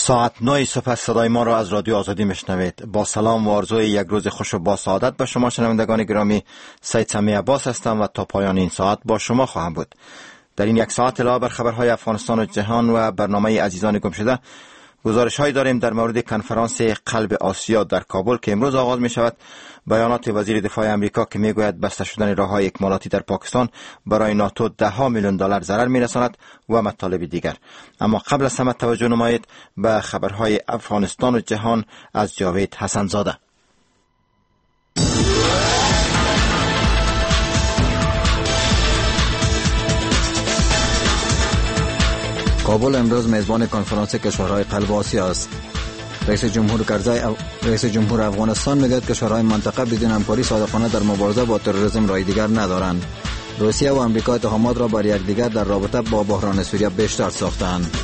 ساعت 9 صبح صدای ما را از رادیو آزادی میشنوید. با سلام و آرزوی یک روز خوش و با سعادت به شما شنوندگان گرامی. سید سمیع عباس هستم و تا پایان این ساعت با شما خواهم بود. در این یک ساعت علاوه بر خبرهای افغانستان و جهان و برنامه عزیزان گم شده، گزارش هایی داریم در مورد کنفرانس قلب آسیا در کابل که امروز آغاز می شود، بیانات وزیر دفاع امریکا که می گوید بسته شدن راههای اکمالاتی در پاکستان برای ناتو $10 میلیون ضرر می رساند و مطالب دیگر. اما قبل از همه توجه نمایید به خبرهای افغانستان و جهان از جاوید حسن زاده. کابل امروز میزبان کنفرانس کشورهای قلب آسیا است. رئیس جمهور افغانستان میگوید کشورهای منطقه بدون همکاری صادقانه در مبارزه با تروریسم راه دیگر ندارند. روسیه و آمریکا اتهامات را بر یکدیگر در رابطه با بحران سوریه بیشتر ساختند.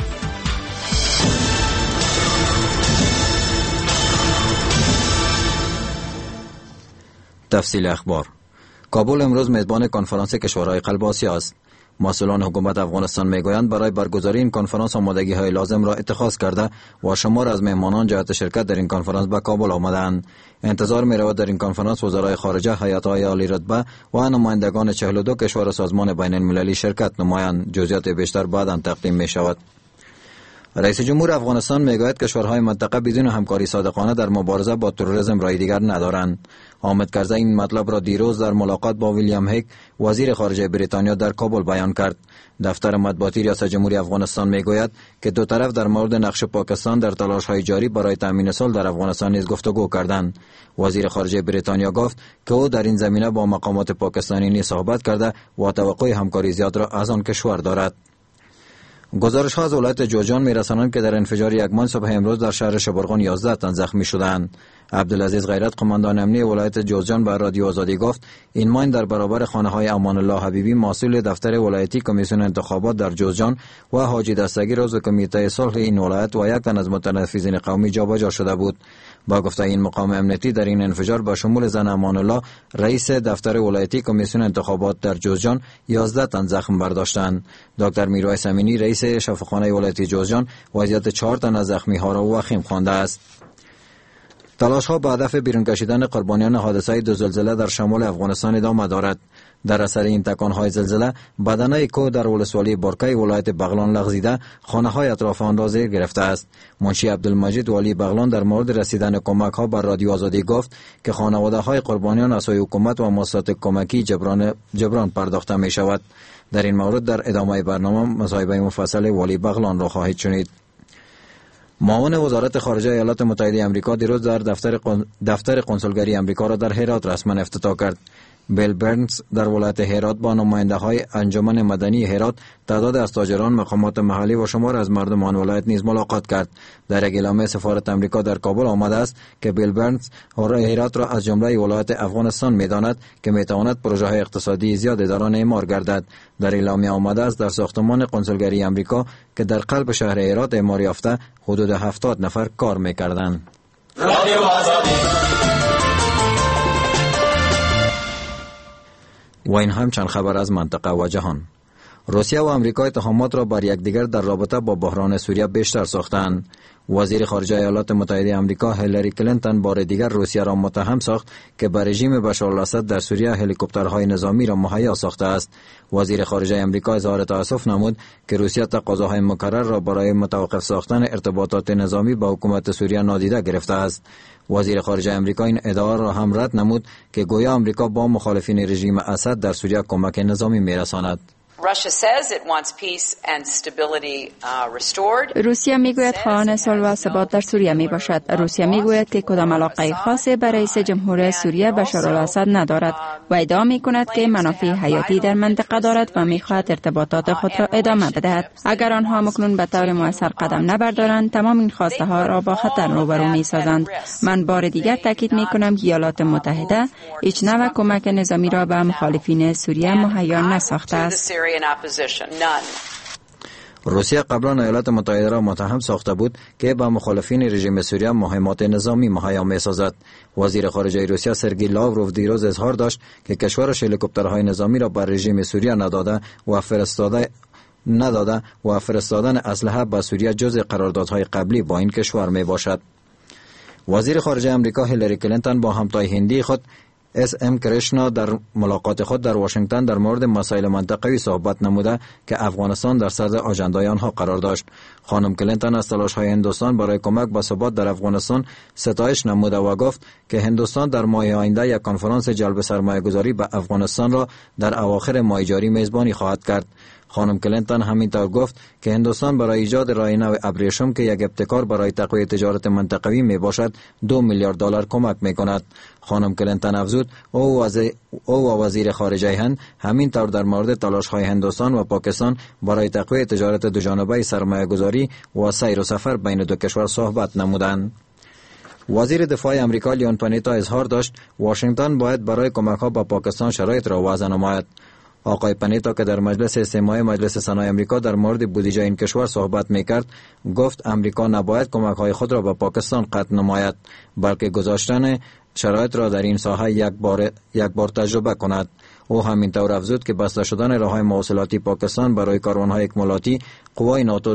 تفصیل اخبار. کابل امروز میزبان کنفرانس کشورهای قلب آسیا است. مسئولان حکومت افغانستان میگویند برای برگزاری این کنفرانس آمادگی های لازم را اتخاذ کرده و شمار از مهمانان جهت شرکت در این کنفرانس به کابل آمدند. انتظار می رود در این کنفرانس وزرای خارجه، هیئت‌های عالی رتبه و نمایندگان 42 کشور و سازمان بین المللی شرکت نمایند. جزئیات بیشتر بعداً تقدیم می شود. رئیس جمهور افغانستان میگوید کشورهای منطقه بدون همکاری صادقانه در مبارزه با تروریسم راه دیگر ندارند. حامد کرزی این مطلب را دیروز در ملاقات با ویلیام هیگ وزیر خارجه بریتانیا در کابل بیان کرد. دفتر مطبوعاتی ریاست جمهوری افغانستان میگوید که دو طرف در مورد نقش پاکستان در تلاش‌های جاری برای تامین صلح در افغانستان نیز گفتگو کردند. وزیر خارجه بریتانیا گفت که او در این زمینه با مقامات پاکستانی نیز صحبت کرده و توقع همکاری زیاد را از آن کشور دارد. گزارش ها از ولایت جوزجان میرسانند که در انفجار یکمان صبح امروز در شهر شبرغان 11 تن زخمی شدند. عبدالعزیز غیرت قماندان امنی ولایت جوزجان به رادیو آزادی گفت این ماین در برابر خانه های امان الله حبیبی مسئول دفتر ولایتی کمیسیون انتخابات در جوزجان و حاجی دستگیر عضو کمیته صلح این ولایت و یک تن از متنفذین قومی جابجا شده بود. با گفته این مقام امنیتی در این انفجار به شمول زن امان الله رئیس دفتر ولایتی کمیسیون انتخابات در جوزجان 11 تن زخم برداشتند. دکتر میرویس امینی رئیس شفاخانه ولایتی جوزجان وضعیت 4 تن از زخمی ها را وخیم خوانده است. تلاش ها به هدف بیرون کشیدن قربانیان حادثه دو زلزله در شمال افغانستان ادامه دارد. در اثر این تکان های زلزله بدنه کوه در ولسوالی بارکای ولایت بغلان لغزیده، خانه های اطراف آن را زیر گرفته است. منشی عبدالمجید والی بغلان در مورد رسیدن کمک ها بر رادیو آزادی گفت که خانواده های قربانیان از سوی حکومت و مؤسسات کمکی جبران پرداخته می شود. در این مورد در ادامه برنامه مصاحبه مفصل والی بغلان را خواهید شنید. معاون وزارت خارجه ایالات متحده آمریکا دیروز در دفتر قنسولگری آمریکا را در هرات رسما افتتاح کرد. بیل برنز در ولایت هرات با نماینده های انجمن مدنی هرات، تعداد از تاجران، مقامات محلی و شمار از مردم آن ولایت نیز ملاقات کرد. در یک اعلامیه سفارت آمریکا در کابل آمده است که بیل برنز هرات را از جمله ولایت افغانستان می‌داند که می‌تواند پروژه‌های اقتصادی زیادی در آن اعمار گردد. در اعلامیه آمده است در ساختمان قنسولگری آمریکا که در قلب شهر هرات اعمار یافته حدود 70 نفر کار می‌کردند. و این هم چند خبر از منطقه و جهان. روسیه و آمریکا اتهامات را بر یکدیگر در رابطه با بحران سوریه بیشتر ساختند. وزیر خارجه ایالات متحده آمریکا هیلاری کلینتون بار دیگر روسیه را متهم ساخت که بر رژیم بشار الاسد در سوریه هلیکوپترهای نظامی را مهیا ساخته است. وزیر خارجه آمریکا اظهار تأسف نمود که روسیه تقاضاهای مکرر را برای متوقف ساختن ارتباطات نظامی با حکومت سوریه نادیده گرفته است. وزیر خارجه آمریکا این ادعا را هم رد نمود که گویا آمریکا با مخالفین رژیم اسد در سوریه کمک نظامی می‌رساند. روسیه میگوید خواهان صلح و ثبات در سوریه می باشد. روسیه میگوید که کدام علاقه خاصی به رئیس جمهور سوریه بشار الاسد ندارد و ادعا می کند که منافع حیاتی در منطقه دارد و میخواهد ارتباطات خود را ادامه بدهد. اگر آنها مکنون به طور مؤثر قدم نبردارند، تمام این خواسته ها را با خطر روبرو می سازند. من بار دیگر تاکید می کنم که ایالات متحده هیچ نوع کمک نظامی را به مخالفین سوریه مهیا نساخته است. روسیه قبلا ایالات متحده را متهم ساخته بود که به مخالفین رژیم سوریه مهمات نظامی مهیا می‌سازد. وزیر خارجه روسیه سرگئی لاوروف دیروز اظهار داشت که کشورش هلیکوپترهای نظامی را بر رژیم سوریه نداده نداده و فرستادن اسلحه به سوریه جزء قراردادهای قبلی با این کشور می باشد. وزیر خارجه امریکا هیلاری کلینتون با همتای هندی خود اس.ام. کرشنا در ملاقات خود در واشنگتن در مورد مسائل منطقه‌ای صحبت نموده که افغانستان در صدر آژندای آنها قرار داشت. خانم کلینتون از تلاش‌های هندوستان برای کمک به ثبات در افغانستان ستایش نموده و گفت که هندوستان در ماه آینده یک کنفرانس جلب سرمایه‌گذاری به افغانستان را در اواخر ماه جاری میزبانی خواهد کرد. خانم کلینتون همینطور گفت که هندوستان برای ایجاد راهنمای ابریشم که یک ابتکار برای تقویت تجارت منطقوی می باشد 2 میلیارد دلار کمک می کند. خانم کلینتون افزود او و وزیر خارجه هند همینطور در مورد تلاش‌های هندوستان و پاکستان برای تقویت تجارت دوجانبه سرمایه‌گذاری و سیر و سفر بین دو کشور صحبت نمودند. وزیر دفاع امریکا لیون پانیتا اظهار داشت واشنگتن باید برای کمک‌ها به پاکستان شرایط را وضع نماید. آقای پانیتا که در مجلس استماعی مجلس سنای امریکا در مورد بودجه این کشور صحبت می‌کرد گفت امریکا نباید کمک‌های خود را به پاکستان قطع نماید بلکه گذاشتن شرایط را در این ساحه یک بار تجربه کند. او همینطور افزود که بسته شدن راه‌های مواصلاتی پاکستان برای کاروان‌های اکمالاتی قوای ناتو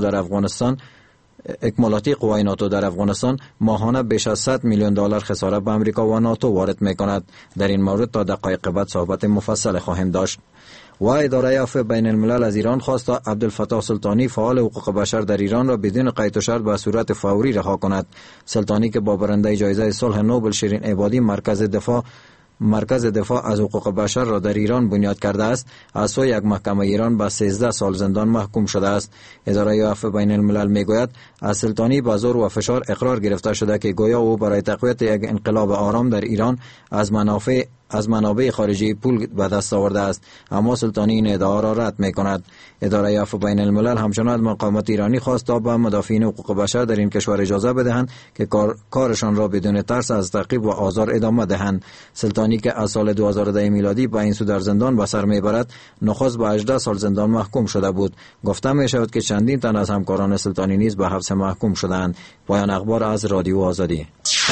در افغانستان ماهانه بیش از 100 میلیون دلار خسارت به امریکا و ناتو وارد می‌کند. در این مورد تا دقایق بعد صحبت مفصل خواهیم داشت. و اداره عفو بین الملل از ایران خواست تا عبدالفتاح سلطانی فعال حقوق بشر در ایران را بدون قید و شرط به صورت فوری رها کند. سلطانی که با برنده جایزه صلح نوبل شیرین عبادی مرکز دفاع از حقوق بشر را در ایران بنیاد کرده است، از سوی یک محکمه ایران به 13 سال زندان محکوم شده است. اداره عفو بین الملل میگوید از سلطانی با زور و فشار اقرار گرفته شده که گویا او برای تقویت یک انقلاب آرام در ایران از منابع خارجی پول به دست آورده است، اما سلطانی این ادعا را رد می‌کند. اداره عفو بین الملل همچنان از مقامات ایرانی خواست تا به مدافعین حقوق بشر در این کشور اجازه بدهند که کارشان را بدون ترس از تعقیب و آزار ادامه دهند. سلطانی که از سال 2010 میلادی به این سو در زندان به سر میبرد، نخست به 18 سال زندان محکوم شده بود. گفته می‌شود که چندین تن از همکاران سلطانی نیز به حبس محکوم شدند. پایان اخبار از رادیو آزادی.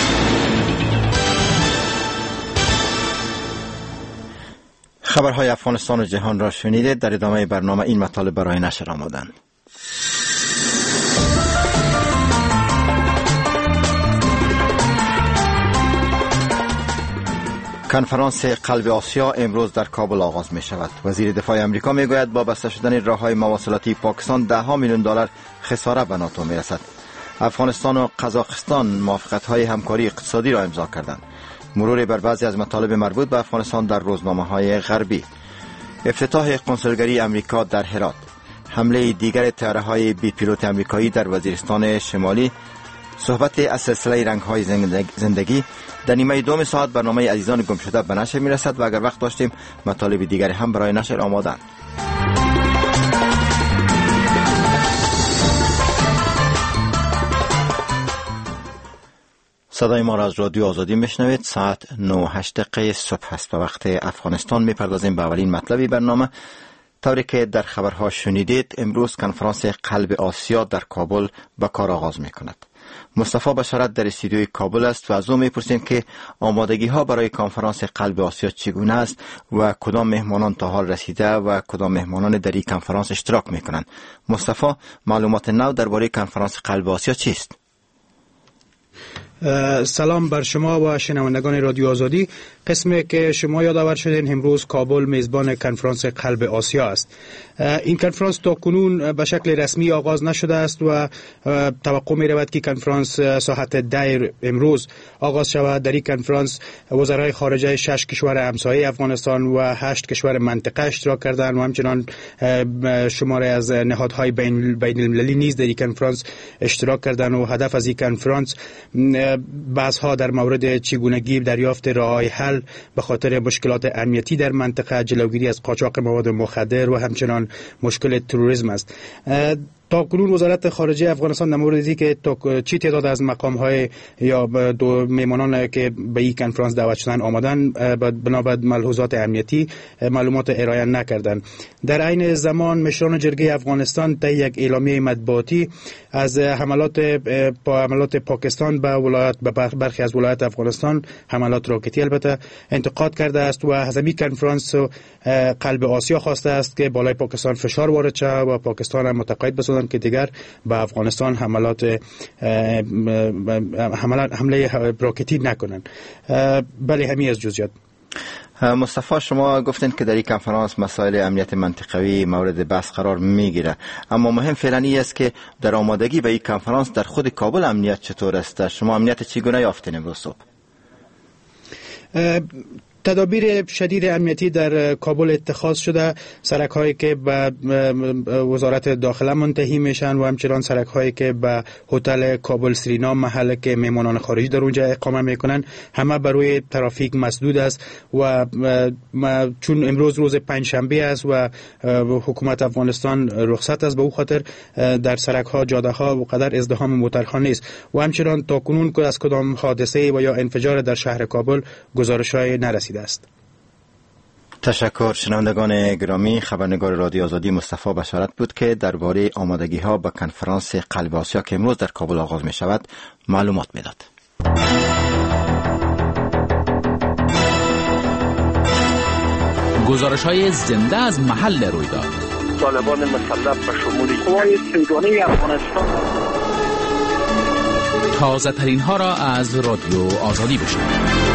خبرهای افغانستان و جهان را شنیدید. در ادامه برنامه این مطالب برای نشر آمدند. کنفرانس قلب آسیا امروز در کابل آغاز می شود. وزیر دفاع امریکا می گوید با بسته شدن راه‌های مواصلاتی پاکستان 10 میلیون دلار خسارت به ناتو می رسد. افغانستان و قزاقستان موافقت‌های همکاری اقتصادی را امضا کردند. مرور بر بعضی از مطالب مربوط به افغانستان در روزنامه‌های غربی. افتتاح کنسولگری امریکا در هرات. حمله دیگر طیاره‌های بی پیلوت امریکایی در وزیرستان شمالی. صحبت از سلسله رنگ‌های زندگی. در نیمه دوم ساعت برنامه عزیزان گم شده به نشر می‌رسد و اگر وقت داشتیم مطالب دیگر هم برای نشر آماده‌اند. صدای ما را از رادیو آزادی میشنوید. ساعت 9:08 صبح است و وقت افغانستان. میپردازیم به اولین مطلبی برنامه. طوری که در خبرها شنیدید امروز کنفرانس قلب آسیا در کابل به کار آغاز میکند. مصطفی بشارت در استودیوی کابل است و از او میپرسیم که آمادگی ها برای کنفرانس قلب آسیا چگونه است و کدام مهمانان تا حال رسیده و کدام مهمانان در این کنفرانس اشتراک میکنند. مصطفی، معلومات نو درباره کنفرانس قلب آسیا چیست؟ سلام بر شما و شنوندگان رادیو آزادی. قسمی که شما یادآور شدین امروز کابل میزبان کنفرانس قلب آسیا است. این کنفرانس تا کنون به شکل رسمی آغاز نشده است و توقع می رود که کنفرانس ساعت 10 امروز آغاز شود. در این کنفرانس وزرای خارجه 6 کشور همسایه افغانستان و 8 کشور منطقه اشتراک کردند و همچنان شماره از نهادهای بین المللی نیز در این کنفرانس اشتراک کردند و هدف از این کنفرانس بحث‌ها در مورد چگونگی دریافت راه‌های حل به خاطر مشکلات امنیتی در منطقه، جلوگیری از قاچاق مواد مخدر و همچنان مشکل تروریسم است. تا کنون وزارت خارجه افغانستان در مورد اینکه چی تعداد از مقام‌های یا دو میمانان که به این کنفرانس دعوت شدن آمدن بنابر ملحوظات امنیتی معلومات ارائه نکردند. در عین زمان مشران جرگه افغانستان طی یک اعلامیه مطبوعاتی از حملات پاکستان به برخی از ولایات افغانستان، حملات راکتی البته، انتقاد کرده است و از این کنفرانس قلب آسیا خواسته است که بالای پاکستان فشار وارد شود و پاکستان هم متقاعد بسازند که دیگر به افغانستان حمله راکتی نکنند. بله، همین از جزئیات. مصطفی، شما گفتین که در این کنفرانس مسائل امنیت منطقوی مورد بحث قرار میگیره، اما مهم فعلا است که در آمادگی به این کنفرانس در خود کابل امنیت چطور است؟ شما امنیت چگونه یافتین امروز صبح؟ تدابیر شدید امنیتی در کابل اتخاذ شده، سرک هایی که به وزارت داخله منتهی میشن و همچنان سرک هایی که به هتل کابل سرینا، محل که میمانان خارجی در اونجا اقامه میکنن، همه بر روی ترافیک مسدود است و چون امروز روز پنجشنبه است و حکومت افغانستان رخصت است، به او خاطر در سرک ها، جاده ها و قدر ازدحام موترها نیست و همچنان تاکنون از کدام حادثه و یا انفجار در شهر کابل گزارش های نرسیده است. تشکر. شنوندگان گرامی، خبرنگار رادیو آزادی مصطفی بشارت بود که درباره آمادگی ها به کنفرانس قلب آسیا که امروز در کابل آغاز می شود معلومات می داد. گزارش های زنده از محل رویداد. طالبان مسلح به شمول قوای سیگانی افغانستان. تازه ترین ها را از رادیو آزادی بشنوید.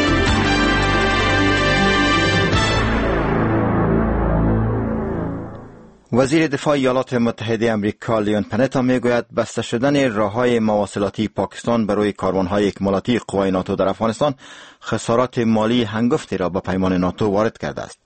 وزیر دفاع ایالات متحده آمریکا لیون پنتا میگوید بسته شدن راههای مواصلاتی پاکستان برای کاروانهای اکمالاتی قوای ناتو در افغانستان خسارات مالی هنگفتی را به پیمان ناتو وارد کرده است.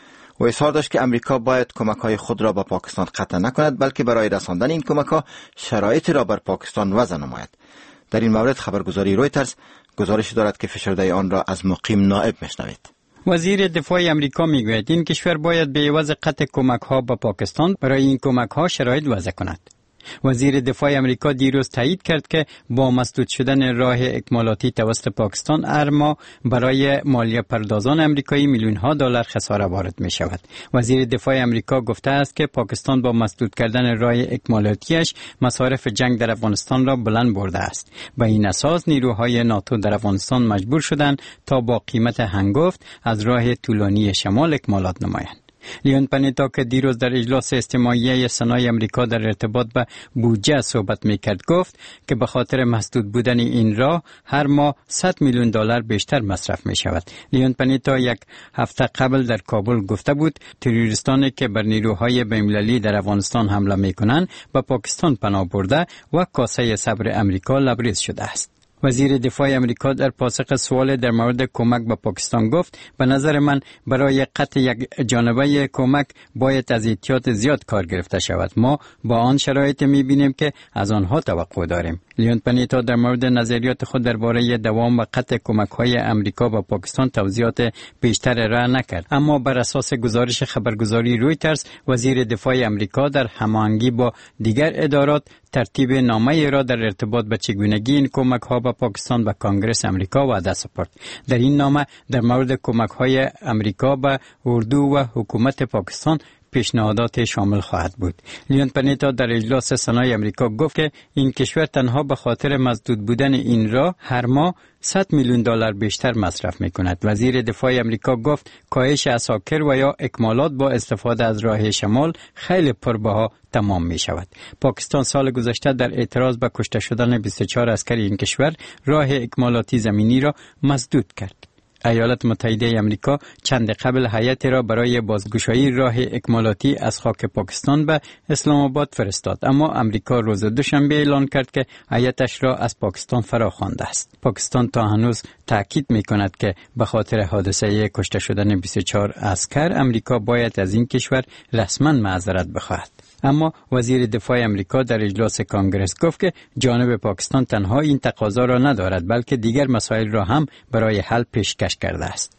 و اظهار داشت که امریکا باید کمک‌های خود را به پاکستان قطع نکند، بلکه برای رساندن این کمک‌ها شرایطی را بر پاکستان وضع نماید. در این مورد خبرگزاری رویترز گزارش دارد که فشرده آن را از مقیم نائب میشنوید. وزیر دفاع امریکا میگوید این کشور باید به عوض قطع کمک‌ها به پاکستان برای این کمک‌ها شرایط وضع کند. وزیر دفاع امریکا دیروز تایید کرد که با مسدود شدن راه اکمالاتی توسط پاکستان هر ماه برای مالیه پردازان امریکایی میلیون‌ها دلار خساره وارد می شود. وزیر دفاع امریکا گفته است که پاکستان با مسدود کردن راه اکمالاتیش مصارف جنگ در افغانستان را بلند برده است. به این اساس نیروهای ناتو در افغانستان مجبور شدند تا با قیمت هنگفت از راه طولانی شمال اکمالات نمایند. لیون پنتا که دیروز در اجلاس اجتماعی سنای امریکا در ارتباط به بودجه صحبت میکرد گفت که به خاطر مسدود بودن این راه هر ماه 100 میلیون دلار بیشتر مصرف می شود. لیون پنتا یک هفته قبل در کابل گفته بود تروریستانی که بر نیروهای بین‌المللی در افغانستان حمله میکنند به پاکستان پناه برده و کاسه صبر امریکا لبریز شده است. وزیر دفاع امریکا در پاسخ سوال در مورد کمک به پاکستان گفت به نظر من برای قطع یک جانبه کمک باید از احتیاط زیاد کار گرفته شود. ما با آن شرایط می‌بینیم که از آنها توقع داریم. لیون پنتا در مورد نظریات خود درباره دوام و قطع کمک‌های امریکا به پاکستان توضیحات بیشتر ارائه نکرد، اما بر اساس گزارش خبرگزاری رویترز وزیر دفاع امریکا در هماهنگی با دیگر ادارات ترتیب نامه‌ای را در ارتباط به چگونگی این کمک‌ها به پاکستان به کنگره امریکا وعده سپرد. در این نامه در مورد کمک‌های امریکا به اردو و حکومت پاکستان پیشنهادات شامل خواهد بود. لیون پنتا در اجلاس سنای امریکا گفت که این کشور تنها به خاطر مسدود بودن این راه هر ماه 100 میلیون دلار بیشتر مصرف می‌کند. وزیر دفاع امریکا گفت کاهش عساکر و یا اکمالات با استفاده از راه شمال خیلی پربها تمام می شود. پاکستان سال گذشته در اعتراض به کشته شدن 24 عسکر این کشور راه اکمالاتی زمینی را مسدود کرد. ایالات متحده آمریکا چند قبل هیئتی را برای بازگشایی راه اکمالاتی از خاک پاکستان به اسلام آباد فرستاد، اما امریکا روز دوشنبه اعلان کرد که هیئتش را از پاکستان فراخوانده است. پاکستان تا هنوز تاکید می‌کند که به خاطر حادثه کشته شدن 24 عسکر امریکا باید از این کشور رسما معذرت بخواهد. اما وزیر دفاع امریکا در اجلاس کانگرس گفت که جانب پاکستان تنها این تقاضا را ندارد بلکه دیگر مسائل را هم برای حل پیشکش کرده است.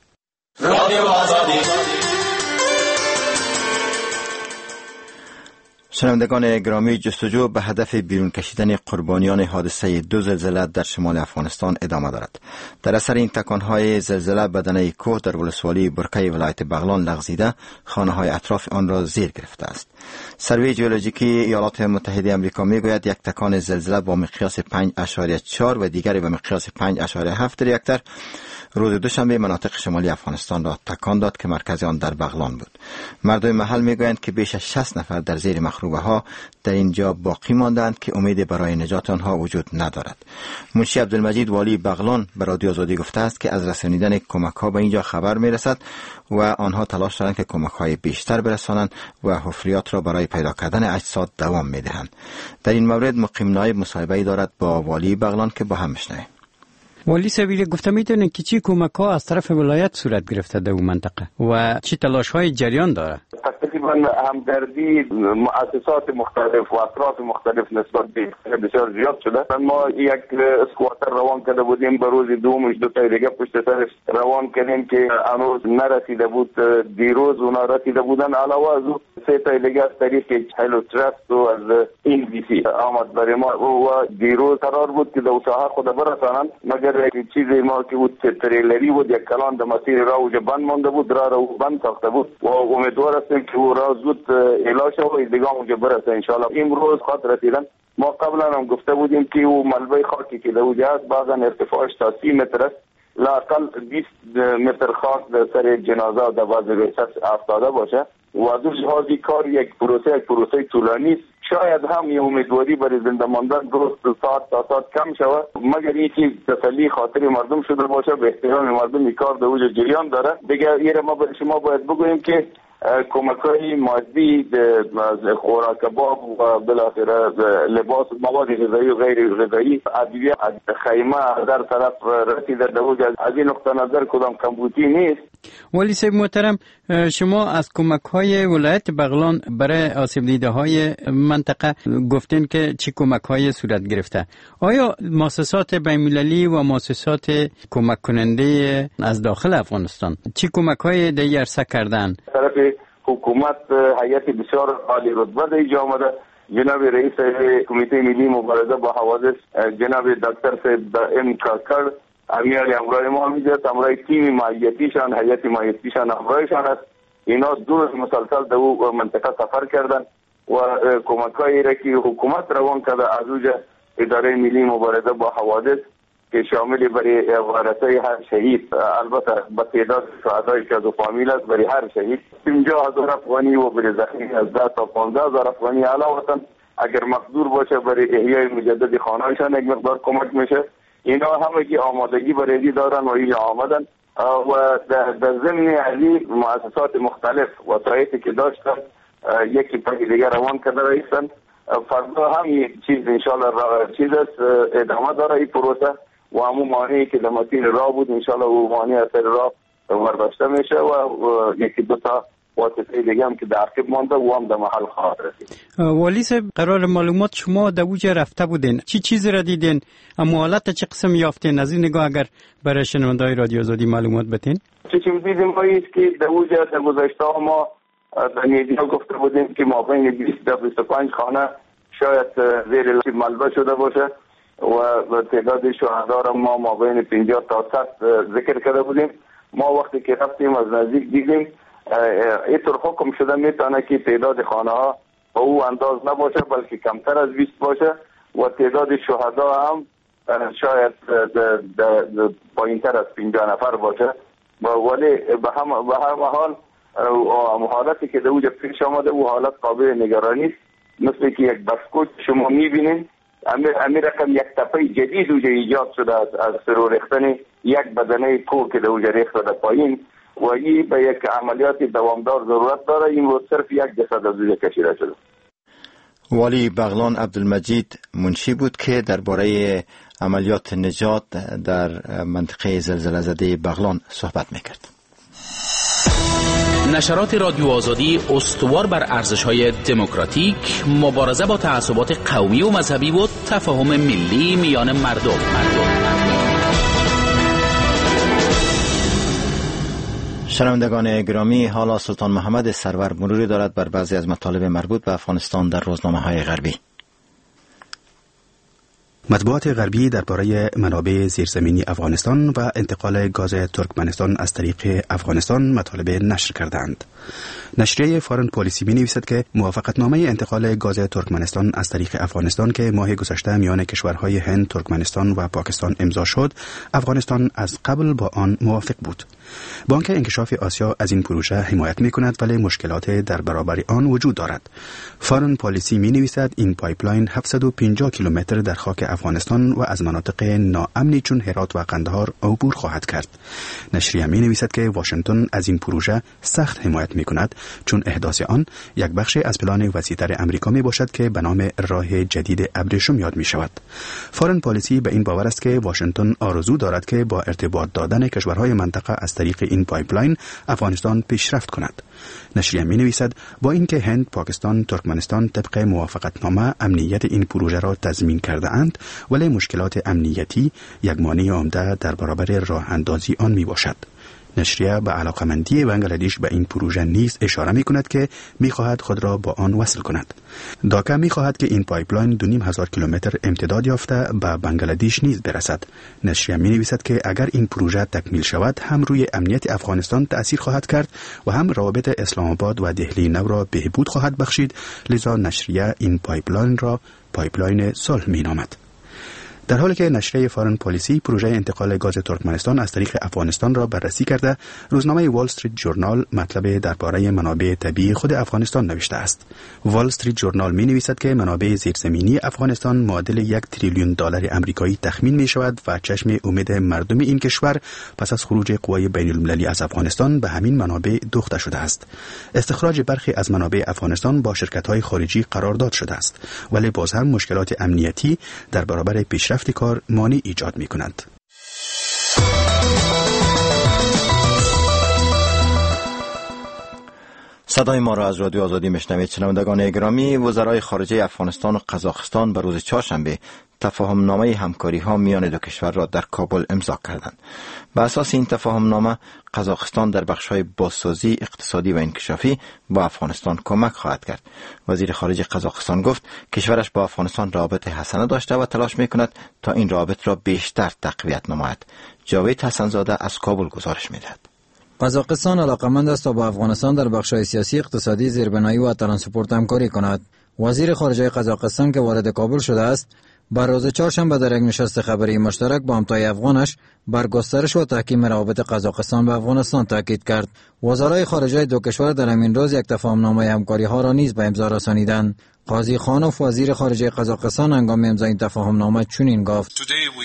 شنوندگان گرامی، جستجو به هدف بیرون کشیدن قربانیان حادثه 2 زلزله در شمال افغانستان ادامه دارد. در اثر این تکانهای زلزله بدنه کوه در ولسوالی برکه ولایت بغلان لغزیده، خانه‌های اطراف آن را زیر گرفته است. سروی ژئولوژیکی ایالات متحده آمریکا میگوید یک تکان زلزله با مقیاس 5.4 و دیگری با مقیاس 5.7 ریکتر روز دوشنبه مناطق شمالی افغانستان را تکان داد که مرکز آن در بغلان بود. مردم محل میگویند که بیش از 60 نفر در زیر مخروبه ها در اینجا باقی ماندند که امید برای نجات آنها وجود ندارد. منشی عبدالمجید والی بغلان به رادیو آزادی گفته است که از رسانیدن کمک ها به اینجا خبر میرسد و آنها تلاش دارند که کمک های بیشتر برسانند و حفریات را برای پیدا کردن اجساد دوام میدهند. در این مورد مقیم نایب مصاحبه‌ای دارد با والی بغلان که با هم میشنویم. والی سویل گفته میتونه که چی کمک ها از طرف ولایت صورت گرفته در اون منطقه و چی تلاش های جریان داره؟ تقریبا همدردی مؤسسات مختلف و اطراف مختلف نسبت به بسیار زیاد شده. ما یک اسکواتر روان کرده بودیم، به روز دومش 2 تا دیگه پشت سرش روان کردیم که هنوز نرسیده بود. دیروز اونا رسیده بودن. علاوه از اون 3 تا دیگه از طریق هلو ترست و از این بی سی آمد برای ما و دیروز قرار بود که دو ساعت خود برسانند، مگر چیزی ما که بود تریلری بود، یک کلان در مسیر راه اوجه بند مانده بود، راه را بند ساخته بود و امیدوار هستیم که او راه زود اعلان شود و دیگه اوجه برسه انشاءالله. امروز خاطر رسیدن. ما قبلا هم گفته بودیم که او ملبه خاکی که در اوجه است بعضا ارتفاعش تا 30 متر است، لااقل 20 متر خاک در سر جنازه و در بعض ریست افتاده باشه و از اون لحاظ کار یک پروسه طولانی است. شاید هم یه امیدواری برای زنده ماندن درست ساعت تا ساعت کم شود، مگر اینکه تسلی خاطر مردم شده باشه، به احترام مردم این کار در اوج جریان داره. دیگه ما برای شما باید بگوییم که کمک‌های مادی از خوراک کباب و بالاخره لباس، مواد غذایی و غیر غذایی، ادویه از خیمه در طرف رسیده در اوج. از این نقطه نظر کدام کمبودی نیست. ولی صاحب محترم، شما از کمک‌های ولایت بغلان برای آسیب دیده‌های منطقه گفتین که چی کمک‌های صورت گرفته. آیا مؤسسات بین‌المللی و مؤسسات کمک کننده از داخل افغانستان چی کمک‌های دیگه عرضه کردن؟ طرف حکومت هیئت بسیار عالی رتبه در اینجا آمده. جناب رئیس کمیته ملی مبارزه با حوادث جناب دکتر سید ام کاکر امیر امرای ما می‌جد، امرای تیم ماهیتیشان، هیئت ماهیتیشان امرایشان است. اینا 2 روز مسلسل در او منطقه سفر کردن و کمک‌هایی را که حکومت روان کرده از اوج اداره ملی مبارزه با حوادث که شامل برای وارثه هر شهید، البته به تعداد شهدای که از فامیل است، برای هر شهید 50,000 افغانی و برای زخمی از 10 تا 15,000 افغانی علاوه اگر مقدور باشه برای احیای مجدد خانه‌شان یک مقدار کمک میشه. اینا همه که آمادگی برای دارن و اینجا آمدن و در ضمن علی مؤسسات مختلف وسایلی که داشتن یکی پای دیگر روان کرده رئیسن. فردا هم یک چیز انشالله چیز است ادامه داره این پروسه و همون مانعی که در متین راه بود انشالله و مانع اثر راه برداشته میشه و یکی 2 تا واسطه دیگه هم که در عقب مانده و هم در محل خواهد رسید. والی صاحب، قرار معلومات شما در اوج رفته بودین، چی چیز را دیدین؟ اما حالت چه قسم یافتین؟ از این نگاه اگر برای شنونده‌های رادیو آزادی معلومات بدین. چی دیدیم ما است که در اوج در گذشته ما در میدیا گفته بودیم که ما بین 20 تا 25 خانه شاید زیر ملبه شده باشه و تعداد شهدا را ما بین 50 تا 100 ذکر کرده بودیم. ما وقتی که رفتیم از نزدیک دیدیم اینطور حکم شده میتونه که تعداد خانه ها به او انداز نباشه بلکه کمتر از 20 باشه و تعداد شهدا هم شاید پایینتر از 50 نفر باشه. ولی به هر حال حالتی که در اوج پیش آمده او حالت قابل نگرانی است. مثل که یک بسکوت شما میبینید امیر رقم یک تپه جدید اوج ایجاد شده از فرو ریختن یک بدنه کوه که در اوج ریخته در پایین و این به یک عملیات دوامدار ضرورت داره. این رو صرف یک جسد از اوج کشیده شده. والی بغلان عبدالمجید منشی بود که درباره عملیات نجات در منطقه زلزله زده بغلان صحبت میکرد. نشرات رادیو آزادی استوار بر ارزش‌های دموکراتیک، مبارزه با تعصبات قومی و مذهبی و تفاهم ملی میان مردم. شنوندگان گرامی، حالا سلطان محمد سرور مروری دارد بر بعضی از مطالب مربوط به افغانستان در روزنامه‌های غربی. مطبوعات غربی درباره منابع زیرزمینی افغانستان و انتقال گاز ترکمنستان از طریق افغانستان مطالب نشر کردند. نشریه فارن پالیسی می نویسد که موافقتنامه انتقال گاز ترکمنستان از طریق افغانستان که ماه گذشته میان کشورهای هند، ترکمنستان و پاکستان امضا شد، افغانستان از قبل با آن موافق بود. بانک انکشاف آسیا از این پروژه حمایت می کند ولی مشکلات در برابر آن وجود دارد. فارن پالیسی می نویسد این پایپلاین 750 کیلومتر در خاک افغانستان و از مناطق ناامنی چون هرات و قندهار عبور خواهد کرد. نشریه می نویسد که واشنگتن از این پروژه سخت حمایت می کند چون احداث آن یک بخش از پلان وسیع‌تر امریکا می باشد که به نام راه جدید ابریشم یاد می شود. فارن پالیسی به این باور است که واشنگتن آرزو دارد که با ارتباط دادن کشورهای منطقه از طریق این پایپلاین افغانستان پیشرفت کند. نشریه می نویسد با اینکه هند، پاکستان، ترکمنستان طبق موافقتنامه امنیت این پروژه را تضمین کرده اند، ولی مشکلات امنیتی یک مانع عمده در برابر راه اندازی آن می باشد. نشریه به علاقمندی بنگلادش به این پروژه نیز اشاره می کند که می خواهد خود را با آن وصل کند. داکا می خواهد که این پایپلاین 2500 کیلومتر امتداد یافته به بنگلادش نیز برسد. نشریه می نویسد که اگر این پروژه تکمیل شود هم روی امنیت افغانستان تأثیر خواهد کرد و هم روابط اسلام آباد و دهلی نو را بهبود خواهد بخشید، لذا نشریه این پایپلاین را پایپلاین صلح می نامد. در حالی که نشریه فارن پالیسی پروژه انتقال گاز ترکمنستان از طریق افغانستان را بررسی کرده، روزنامه وال استریت ژورنال مطلب درباره منابع طبیعی خود افغانستان نوشته است. وال استریت ژورنال می نویسد که منابع زیرزمینی افغانستان معادل 1 تریلیون دلار آمریکایی تخمین می شود و چشم امید مردم این کشور پس از خروج قوای بین المللی از افغانستان به همین منابع دوخته شده است. استخراج برخی از منابع افغانستان با شرکت‌های خارجی قرارداد شده است، ولی باز هم مشکلات امنیتی در برابر پیشرفت کار مانع ایجاد می کند. صدای ما را از رادیو آزادی میشنوید. شنوندگان گرامی، وزرای خارجه افغانستان و قزاقستان به روز چهارشنبه تفاهم نامه همکاری ها میان دو کشور را در کابل امضا کردند. بر اساس این تفاهم نامه قزاقستان در بخش های بازسازی اقتصادی و انکشافی با افغانستان کمک خواهد کرد. وزیر خارجه قزاقستان گفت کشورش با افغانستان رابطه حسنه داشته و تلاش میکند تا این رابطه را بیشتر تقویت نماید. جاوید حسنزاده از کابل گزارش میدهد. قزاقستان علاقمند است تا با افغانستان در بخش‌های سیاسی، اقتصادی، زیربنایی و ترانسپورت همکاری کند. وزیر خارجه قزاقستان که وارد کابل شده است، بر روز چهارشنبه در یک نشست خبری مشترک با همتای افغانش بر گسترش و تحکیم روابط قزاقستان و افغانستان تاکید کرد. وزرای خارجه دو کشور در همین روز یک تفاهم‌نامه همکاری ها را نیز به امضا رسانیدند. قاضی خانوف وزیر خارجه قزاقستان هنگام امضای این تفاهم‌نامه چنین گفت: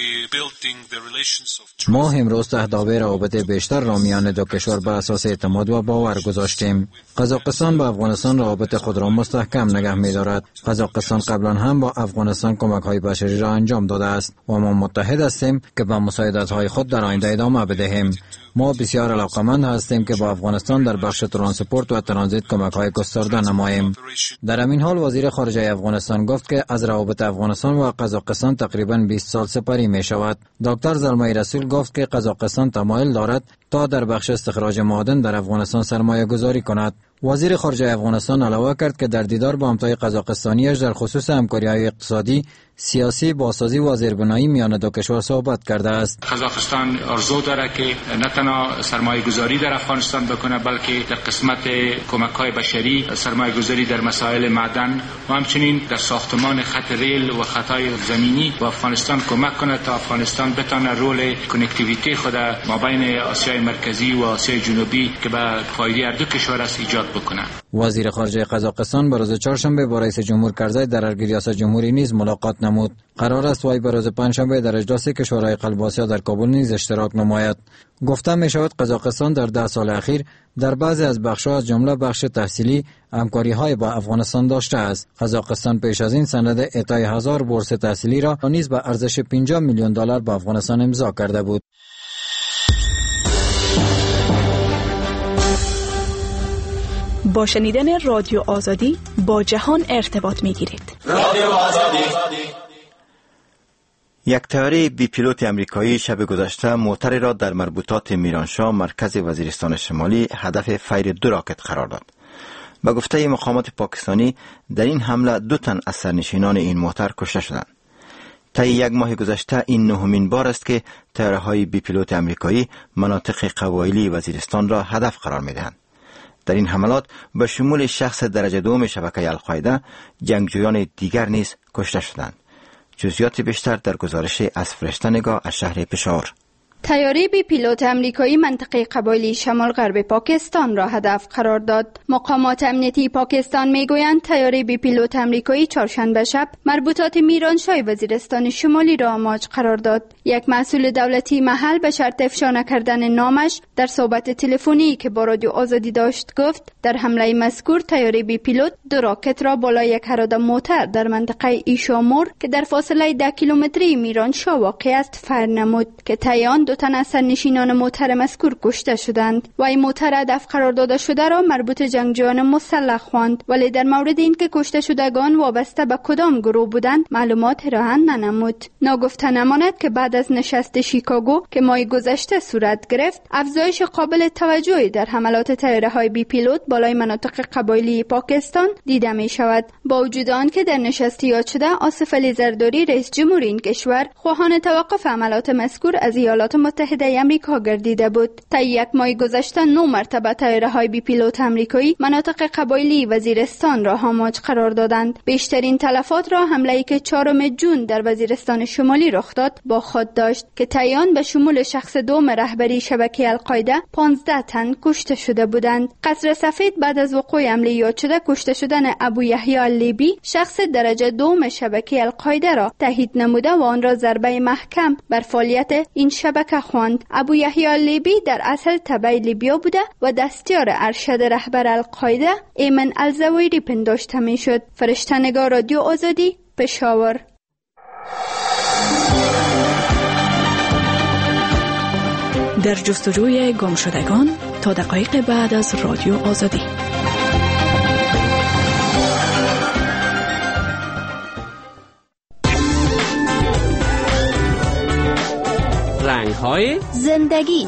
ما امروز تهدابه روابط بیشتر را میان دو کشور بر اساس اعتماد و باور گذاشتیم. قزاقستان با افغانستان روابط خود را مستحکم نگه می‌دارد. قزاقستان قبلا هم با افغانستان کمک‌های بشری را انجام داده است و ما متحد هستیم که به مساعدت‌های خود در آینده ادامه بدهیم. ما بسیار علاقمند هستیم که با افغانستان در بخش ترانسپورت و ترانزیت کمک‌های گسترده نماییم. در همین حال وزیر خارجه افغانستان گفت که از روابط افغانستان و قزاقستان تقریباً 20 سال سپری می شود. دکتر زلمای رسول گفت که قزاقستان تمایل دارد تا در بخش استخراج معادن در افغانستان سرمایه گذاری کند. وزیر خارجه افغانستان علاوه کرد که در دیدار با همتای قزاقستانیش در خصوص همکاری‌های اقتصادی، سیاسی، بازسازی و زیربنایی میان دو کشور صحبت کرده است. قزاقستان آرزو دارد که نه تنها سرمایه گذاری در افغانستان بکنه بلکه در قسمت کمک‌های بشری سرمایه گذاری در مسائل معدن و همچنین در ساختمان خط ریل و خطای زمینی و افغانستان کمک کنه تا افغانستان بتونه رول کنکتیویته خود مابین آسیای مرکزی و آسیای جنوبی که به فایده هر دو کشور است ایجاد بکنه. وزیر خارجه قزاقستان روز چهارشنبه با رئیس جمهور کرزی در ریاست جمهوری نیز ملاقات نمود. قرار است وی روز پنجشنبه در اجلاس کشورهای قلب آسیا در کابل نیز اشتراک نماید. گفته می شود قزاقستان در 10 سال اخیر در بعضی از بخش‌ها از جمله بخش تحصیلی همکاری‌های با افغانستان داشته است. قزاقستان پیش از این سند اعطای 1000 بورس تحصیلی را نیز به ارزش 50 میلیون دلار به افغانستان امضا کرده بود. با شنیدن رادیو آزادی با جهان ارتباط می‌گیرید. رادیو آزادی. یک طیاره بی پیلوت امریکایی شب گذشته موتری را در مربوطات میرانشاه مرکز وزیرستان شمالی هدف فیر 2 راکت قرار داد. به گفته مقامات پاکستانی در این حمله 2 تن از سرنشینان این موتر کشته شدند. طی 1 ماه گذشته این 9مین بار است که طیاره‌های بی پیلوت امریکایی مناطق قبایلی وزیرستان را هدف قرار می‌دهند. در این حملات به شمول شخص درجه دوم شبکه القاعده جنگجویان دیگر نیز کشته شدند. جزئیات بیشتر در گزارش از فرشته نگاه از شهر پشاور. طیاره بی پیلوت امریکایی منطقه قبایلی شمال غرب پاکستان را هدف قرار داد. مقامات امنیتی پاکستان میگویند طیاره بی پیلوت امریکایی چهارشنبه شب مربوطات میرانشاه وزیرستان شمالی را آماج قرار داد. یک مسئول دولتی محل به شرط افشا نکردن نامش در صحبت تلفنی که با رادیو آزادی داشت گفت در حمله مذکور طیاره بی پیلوت 2 راکت را بالای یک هراد موتر در منطقه ایشامور که در فاصله 10 کیلومتری میرانشاه واقع است فر نمود که طیان 2 تن از سرنشینان موتر مذکور کشته شدند و این موتر هدف قرار داده شده را مربوط جنگجویان مسلح خواند، ولی در مورد اینکه کشته شدگان وابسته به کدام گروه بودند معلومات ارائه ننمود. ناگفته نماند که بعد از نشست شیکاگو که ماه گذشته صورت گرفت، افزایش قابل توجهی در حملات طیاره‌های بی پیلوت بالای مناطق قبایلی پاکستان دیده می شود. با وجود آنکه در نشست یاد شده آصف علی زرداری رئیس جمهور این کشور خواهان توقف حملات مذکور از ایالات متحده آمریکا گردیده بود. طی 1 ماه گذشته 9 مرتبه طیاره‌های بی پیلوت آمریکایی مناطق قبایلی وزیرستان را هاماج قرار دادند. بیشترین تلفات را حمله‌ای که 4 جون در وزیرستان شمالی رخ داد با خود داشت که طیان به شمول شخص دوم رهبری شبکه القاعده 15 تن کشته شده بودند. قصر سفید بعد از وقوع حمله یاد شده کشته شدن ابو یحیی اللیبی شخص درجه دوم شبکه القاعده را تایید نموده و آن را ضربه محکم بر فعالیت این شبکه خواند. ابو یحیی اللیبی در اصل تبع لیبیا بوده و دستیار ارشد رهبر القاعده ایمن الزویری پنداشته میشد. فرشته نگار رادیو آزادی پشاور. در جستجوی گم شدگان تا دقایق بعد از رادیو آزادی. رنگ‌های زندگی.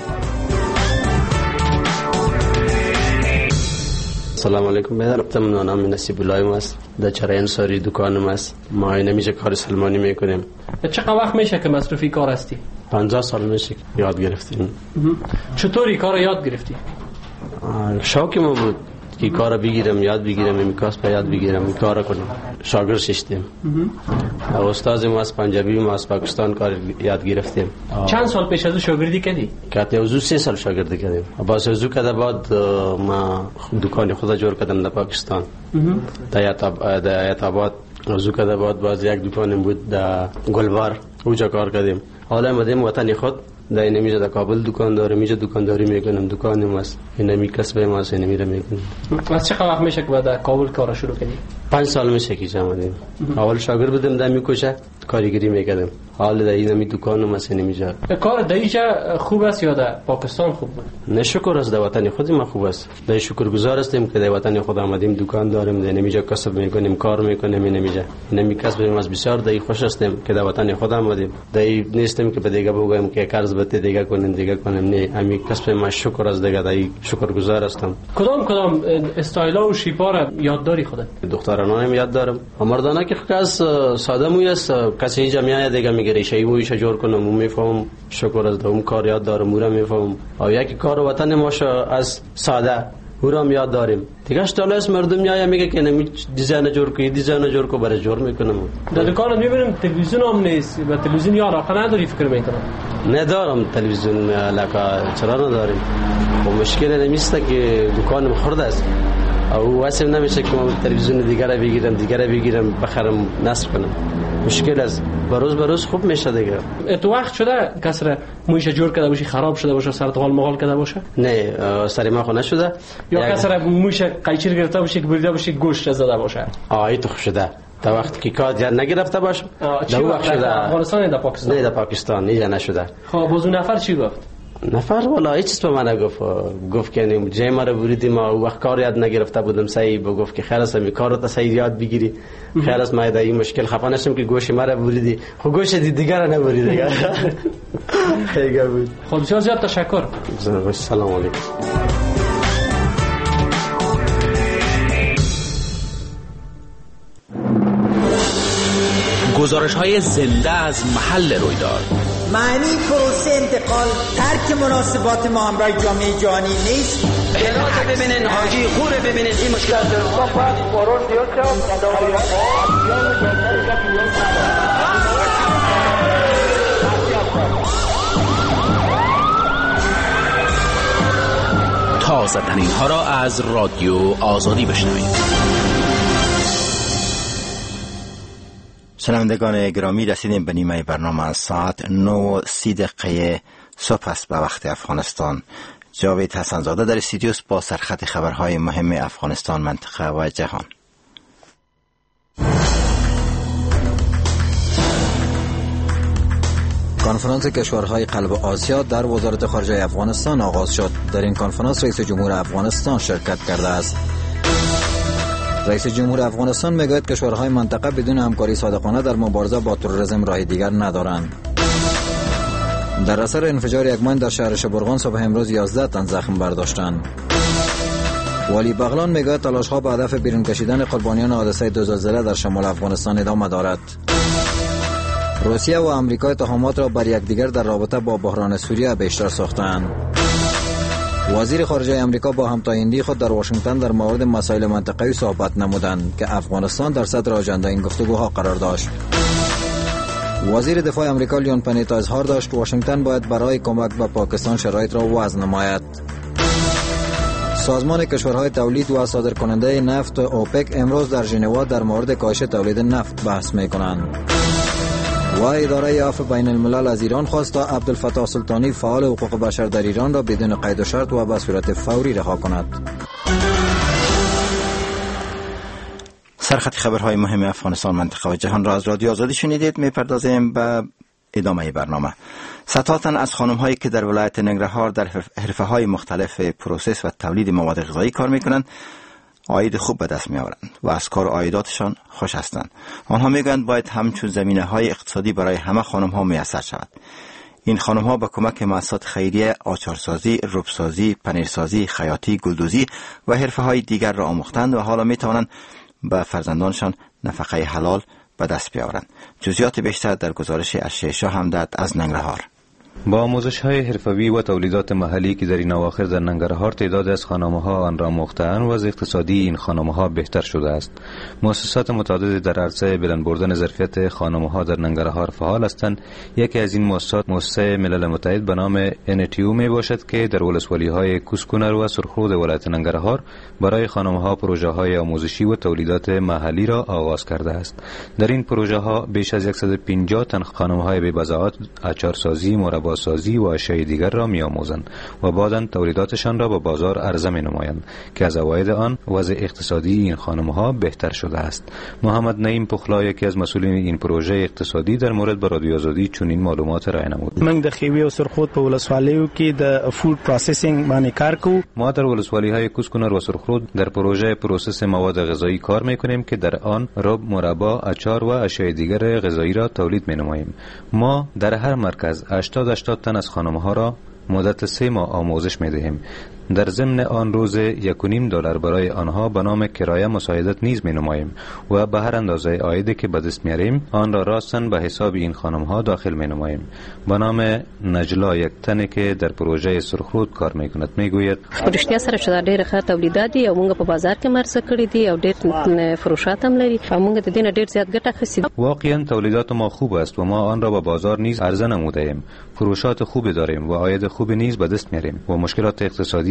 سلام علیکم. من نام نصیب الله است. در چرای انصاری دکانم است. ما نمیشه کار سلمانی میکنیم. چقدر وقت میشه که مصروفی کار هستی؟ 50 سال میشه یاد گرفتیم. چطوری کار یاد گرفتی؟ شوق ما بود که کار بگیرم، یاد بگیرم، این کسب یاد بگیرم، کار کنم. شاگرد شدیم. استاد ما از پنجابی ما از پاکستان کار یاد گرفتیم. چند سال پیش از شاگردی کردی؟ که از 3 سال شاگردی کردیم. باز از اون که بعد ما دکان خود جور کردم در پاکستان. در ایتاباد از اون که بعد باز یک دکانم بود در گلبار اونجا کار کردیم. حالا مدام وطن خود در اینمیجا در کابل دکان دارم، اینجا دکانداری میکنم، دکانم است. اینمی کسب ما است، اینمی را میکنم. از چه وقت میشه که در کابل کار شروع کردی؟ 5 سال میشه که آمدیم. اول شاگرد بودم در میکوچه کارگری میکردم. حالا در اینمی دکانم است، اینمیجا. کار در اینجا خوب است یا در پاکستان خوب بود؟ نه شکر است، در وطن خود ما خوب است. در شکرگزار هستیم که در وطن خود آمدیم، دکان داریم، در اینمیجا کسب میکنیم، کار میکنیم، اینمیجا. اینمی کسب ما بسیار در خوش هستیم که در وطن خود آمدیم. در نیستیم که به دیگه بگویم که قرض بده دیگه کنیم، نه همین کسب ما شکر از دیگه در شکرگزار هستم. کدام استایلا و شیپا را یاد داری خودت؟ دخترانم یاد دارم. مردانه که کس ساده موی است، کسی اینجا میاد دیگه میگه شی مویش جور کنم، میفهم. شکر از اون کار یاد دارم، مورا میفهم. او یکی کار وطن ماش از ساده اونم یاد داریم. دیگه اشتالاس مردم میاد میگه که نمی دیزاین جور کو برای جور میکنم. در دکان میبینم تلویزیون هم نیست و تلویزیون یا علاقه نداری فکر میکنم. ندارم تلویزیون علاقه چرا نداریم. و مشکل نمیسته که دکانم خرد است. او واسه نمیشه که من تلویزیون دیگه بگیرم بخرم نصب کنم. مشکل است. بروز خوب میشه دیگه. تو وقت شده کسر مویش جور کرده باشه، خراب شده باشه، سر طوال مغال کرده باشه؟ نه، سر ما خو نشده. یا کسر مویش قیچیر گرفته باشه که بریده باشه، گوشت زده باشه. تو خوب شده. تا وقتی که کار یاد نگرفته باشه. در وقت شده افغانستان یا در پاکستان؟ نه، در پاکستان اینجا نشده. خب باز اون نفر چی گفت؟ نفر والا هیچ چیز به من گفت که یعنی جای ما رو بریدی، ما وقت کار یاد نگرفته بودم، صحیح بگفت که خیر است می کارو تا صحیح یاد بگیری، خیر است ما این مشکل خفا نشم که گوش ما رو بریدی، خب گوش دیگر رو نبری دیگه. خیلی بود. خب بسیار زیاد تشکر. سلام علیکم. گزارش های زنده از محل رویداد. معنی پروسه انتقال ترک مناسبات ما همراه جامعه جهانی نیست. هرات ببینین، حاجی خوره ببینین، این مشکل تازه ترین ها را از رادیو آزادی بشنوید. شنوندگان گرامی، رسیدیم به نیمه برنامه. از ساعت 9:30 صبح است به وقت افغانستان. جاوید حسنزاده در استودیو با سرخط خبرهای مهم افغانستان، منطقه و جهان. کنفرانس کشورهای قلب آسیا در وزارت خارجه افغانستان آغاز شد. در این کنفرانس رئیس جمهور افغانستان شرکت کرده است. رئیس جمهور افغانستان میگوید کشورهای منطقه بدون همکاری صادقانه در مبارزه با تروریسم راه دیگر ندارند. در اثر انفجار یک ماین در شهر شبرغان صبح امروز 11 تن زخم برداشتند. والی بغلان میگوید تلاش‌ها به هدف بیرون کشیدن قربانیان حادثه دو زلزله در شمال افغانستان ادامه دارد. روسیه و آمریکا اتهامات را بر یکدیگر در رابطه با بحران سوریه بیشتر ساختند. وزیر خارجه آمریکا با همتای خود در واشنگتن در مورد مسائل منطقه‌ای صحبت نمودند که افغانستان در صدر آژانده این گفتگوها قرار داشت. وزیر دفاع آمریکا لیون پنیتا اظهار داشت واشنگتن باید برای کمک به پاکستان شرایط را وضع نماید. سازمان کشورهای تولید و صادرکننده نفت اوپک امروز در ژنوا در مورد کاهش تولید نفت بحث می‌کنند. و اداره عفو بین الملل از ایران خواست تا عبدالفتاح سلطانی فعال حقوق بشر در ایران را بدون قید و شرط و به صورت فوری رها کند. سرخط خبرهای مهم افغانستان، منطقه و جهان را از رادیو آزادی شنیدید. می‌پردازیم به ادامه برنامه. صدها تن از خانم‌هایی که در ولایت ننگرهار در حرفه‌های مختلف پروسس و تولید مواد غذایی کار می‌کنند عاید خوب به دست می‌آورند و از کار و عایداتشان خوش هستند. آنها میگویند باید همچون زمینه‌های اقتصادی برای همه خانم‌ها میسر شود. این خانم‌ها با کمک مؤسسات خیریه آچارسازی، ربسازی، پنیرسازی، خیاطی، گلدوزی و حرفه‌های دیگر را آموختند و حالا می‌توانند به فرزندانشان نفقه حلال به دست بیاورند. جزئیات بیشتر در گزارش اشیشا همدرد از ننگرهار. با آموزش‌های حرفه‌ای و تولیدات محلی که در این اواخر در ننگرهار تعداد از خانم‌ها آن را آموخته‌اند، وضع اقتصادی این خانم‌ها بهتر شده است. مؤسسات متعددی در عرصه بلند بردن ظرفیت خانم‌ها در ننگرهار فعال هستند. یکی از این مؤسسات مؤسسه ملل متحد به نام NTU میباشد که در ولسوالی‌های کوسکونر و سرخرود ولایت ننگرهار برای خانم‌ها پروژه‌های آموزشی و تولیدات محلی را آغاز کرده است. در این پروژه‌ها بیش از 150 تن خانم‌های بی‌بضاعت اچارسازی، مرباسازی و اشیاء دیگر را می‌آموزند و بعداً تولیداتشان را به بازار عرضه می‌نمایند که از عواید آن وضع اقتصادی این خانم‌ها بهتر شده است. محمد نعیم پخلا، یکی از مسئولین این پروژه اقتصادی، در مورد به رادیو آزادی چنین معلومات را نمود. من د خیوی او سرخود په ولسوالیو کې د فود پروسسینګ باندې کار کوو. ما در ولسوالی‌های کوسکونر و سرخرود در پروژه پروسس مواد غذایی کار می‌کنیم که در آن رب، مربا، اچار و اشیاء دیگر غذایی را تولید می‌نماییم. ما در هر مرکز 80 تن از خانم‌ها را مدت 3 ماه آموزش می‌دهیم. در ضمن آن روز $1.5 برای آنها به نام کرایه مساعدت نیز می‌نماییم و به هر اندازه عایدی که به دست می‌آوریم آن را راستاً به حساب این خانم‌ها داخل می‌نماییم. به نام نجلا، یک تنی که در پروژه سرخرود کار می‌کند، می‌گوید پرشتیا سره چې ډېر ښه تولیدات دي او موږ په بازار کې مرسته کړې دي او ډېر فروشات هم لري او موږ د دې نه ډېر زیات ګټه اخیستې. واقعاً تولیدات ما خوب است و ما آن را به بازار نیز عرضه نموده‌ایم. فروشات خوبی داریم و عاید خوبی نیز به دست می‌آوریم و مشکلات اقتصادی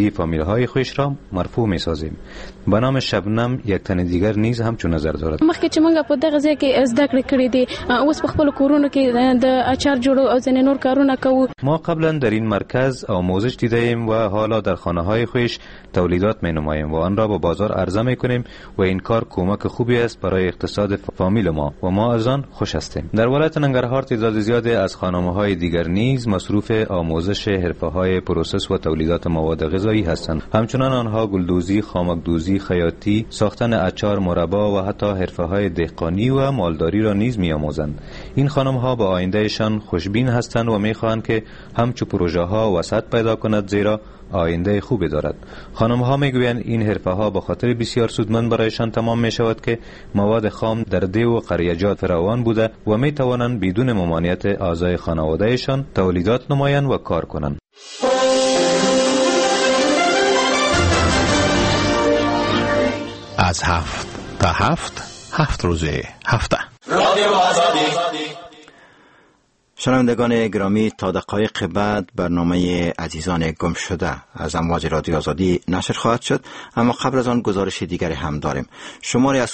مالی فامیل‌های خویش را مرفوع می‌سازیم. به نام شبنم یک تن دیگر نیز همچون نظر دارد. مخکې چې موږ په دغه ځای کې زده کړې کړې دي، اوس په خپل کورونو کې د اچار جوړو او ځینې نور کارونه کوو. ما قبلا در این مرکز آموزش دیده ایم و حالا در خانه‌های خویش تولیدات می‌نماییم و آن را به بازار عرضه می‌کنیم و این کار کمک خوبی است برای اقتصاد فامیل ما و ما از آن خوش هستیم. در ولایت ننگرهار تعداد زیادی از خانه‌های دیگر نیز مصروف آموزش حرفه‌های پروسس و تولیدات مواد غذایی هستند. همچنان آنها گلدوزی، خامک‌دوزی، خیاطی، ساختن اچار، مربا و حتی حرفه‌های دهقانی و مالداری را نیز می‌آموزند. این خانم‌ها به آیندهشان خوشبین هستند و می‌خواهند که همچو پروژه‌ها وسعت پیدا کند، زیرا آینده خوبی دارد. خانم‌ها میگویند این حرفه‌ها به خاطر بسیار سودمند برایشان تمام می‌شود که مواد خام در ده و قریجات فراوان بوده و می‌توانند بدون ممانعت اعضای خانواده‌شان تولیدات نمایند و کار کنند. از 7 تا 7 روز هفته. شنوندگان گرامی، تا دقایق بعد برنامه عزیزان گم شده از امواج رادیو آزادی نشر خواهد شد، اما قبل از آن گزارش دیگری هم داریم. شماری از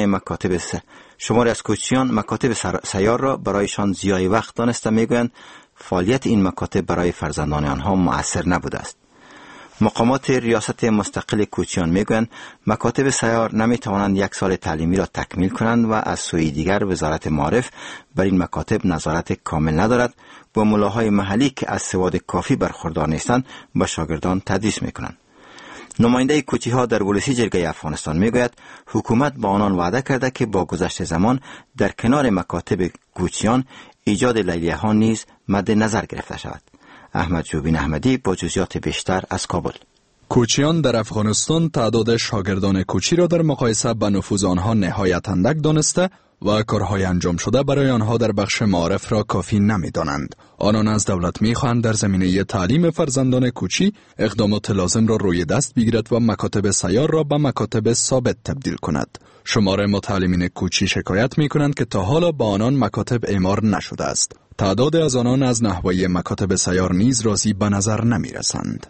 کوچیان مکاتب سیار را برایشان ضیاع وقت دانسته میگویند فعالیت این مکاتب برای فرزندان آنها مؤثر نبوده است. مقامات ریاست مستقل کوچیان میگویند مکاتب سیار نمیتوانند یک سال تعلیمی را تکمیل کنند و از سوی دیگر وزارت معارف بر این مکاتب نظارت کامل ندارد و ملاهای محلی که از سواد کافی برخوردار نیستند به شاگردان تدریس میکنند. نماینده کوچی ها در ولسی جرگه افغانستان میگوید حکومت با آنان وعده کرده که با گذشت زمان در کنار مکاتب کوچیان ایجاد لیلیه ها نیز مد نظر گرفته شود. احمد جوبین احمدی با جزئیات بیشتر از کابل. کوچیان در افغانستان تعداد شاگردان کوچی را در مقایسه با نفوذ آنها نهایت اندک دانسته و کارهای انجام شده برای آنها در بخش معارف را کافی نمی‌دانند. آنان از دولت می‌خواهند در زمینه تعلیم فرزندان کوچی اقدامات لازم را روی دست بگیرد و مکاتب سیار را به مکاتب ثابت تبدیل کند. شمار متعلمین کوچی شکایت می‌کنند که تا حالا با آنان مکاتب اعمار نشده است. تعداد از آنان از نحوه مکاتب سیار نیز راضی به نظر نمی‌رسند.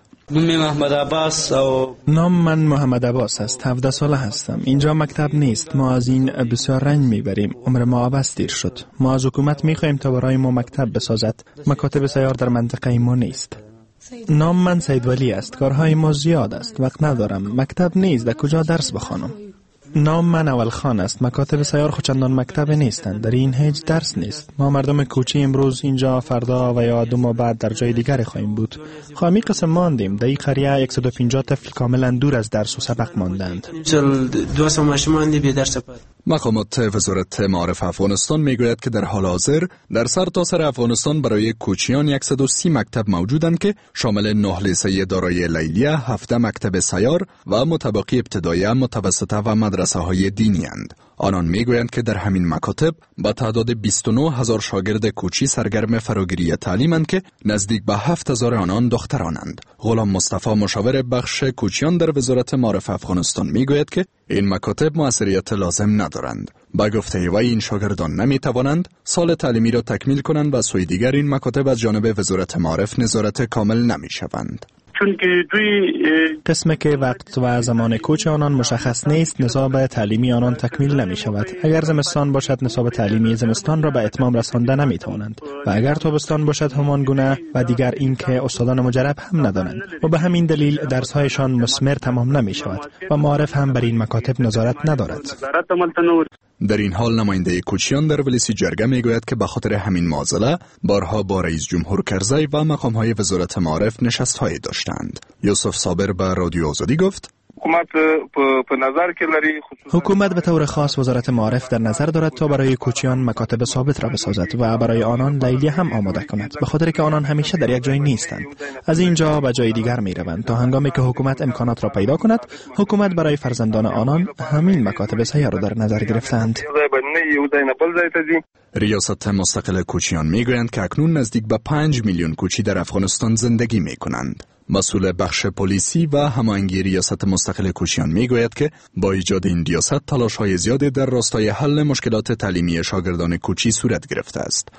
نام من محمد عباس است. 17 ساله هستم. اینجا مکتب نیست. ما از این بسیار رنج میبریم. عمر ما عباس دیر شد. ما از حکومت میخواهیم تا برای ما مکتب بسازد. مکاتب سیار در منطقه ما نیست. نام من سید ولی است. کارهای ما زیاد است. وقت ندارم. مکتب نیست. در کجا درس بخوانم؟ نام من اول خان است. مکاتب سیار خودچندان مکتب نیستند. در این هیچ درس نیست. ما مردم کوچی امروز اینجا، فردا و یا 2 ماه بعد در جای دیگر خواهیم بود. خواهمی قسم ماندیم. در این قریه 150 طفل کاملا دور از درس و سبق ماندند. مقامات وزارت معارف افغانستان میگوید که در حال حاضر در سرتاسر افغانستان برای کوچیان 130 مکتب موجودند که شامل 9 لیسه دارای لیلیه، 7 مکتب سیار و متبقی ابتدایی، متوسطه و مدرسه های دینی اند. آنان میگویند که در همین مکاتب با تعداد 29,000 شاگرد کوچی سرگرم فراگیری تعلیمند که نزدیک به 7,000 آنان دخترانند. غلام مصطفی مشاور بخش کوچیان در وزارت معارف افغانستان میگوید که این مکاتب موثریت لازم ندارند. با گفته وی این شاگردان نمیتوانند سال تعلیمی را تکمیل کنند و سوی دیگر این مکاتب از جانب وزارت معارف نظارت کامل نمیشوند. چون که قسمی که وقت و زمان کوچ آنان مشخص نیست، نصاب تعلیمی آنان تکمیل نمی شود. اگر زمستان باشد نصاب تعلیمی زمستان را به اتمام رسانده نمی توانند و اگر تابستان باشد همان گونه و دیگر این که استادان مجرب هم ندارند و به همین دلیل درس‌هایشان مثمر تمام نمی شود و معارف هم بر این مکاتب نظارت ندارد. در این حال نماینده کوچیان در ولسی جرگه میگوید که به خاطر همین معضله بارها با رئیس جمهور کرزی و مقام‌های وزارت معارف نشست‌هایی داشتند. یوسف صابر به رادیو آزادی گفت حکومت به طور خاص وزارت معارف در نظر دارد تا برای کوچیان مکاتب ثابت را بسازد و برای آنان لیلیه هم آماده کند، به خاطر که آنان همیشه در یک جای نیستند، از اینجا به جای دیگر می روند. تا هنگامی که حکومت امکانات را پیدا کند، حکومت برای فرزندان آنان همین مکاتب سیار را در نظر گرفتند. ریاست مستقل کوچیان میگویند که اکنون نزدیک به 5 میلیون کوچی در افغانستان زندگی می کنند. مسئول بخش پلیسی و هماهنگی ریاست مستقل کوچیان میگوید که با ایجاد این ریاست تلاش‌های زیادی در راستای حل مشکلات تعلیمی شاگردان کوچی صورت گرفته است.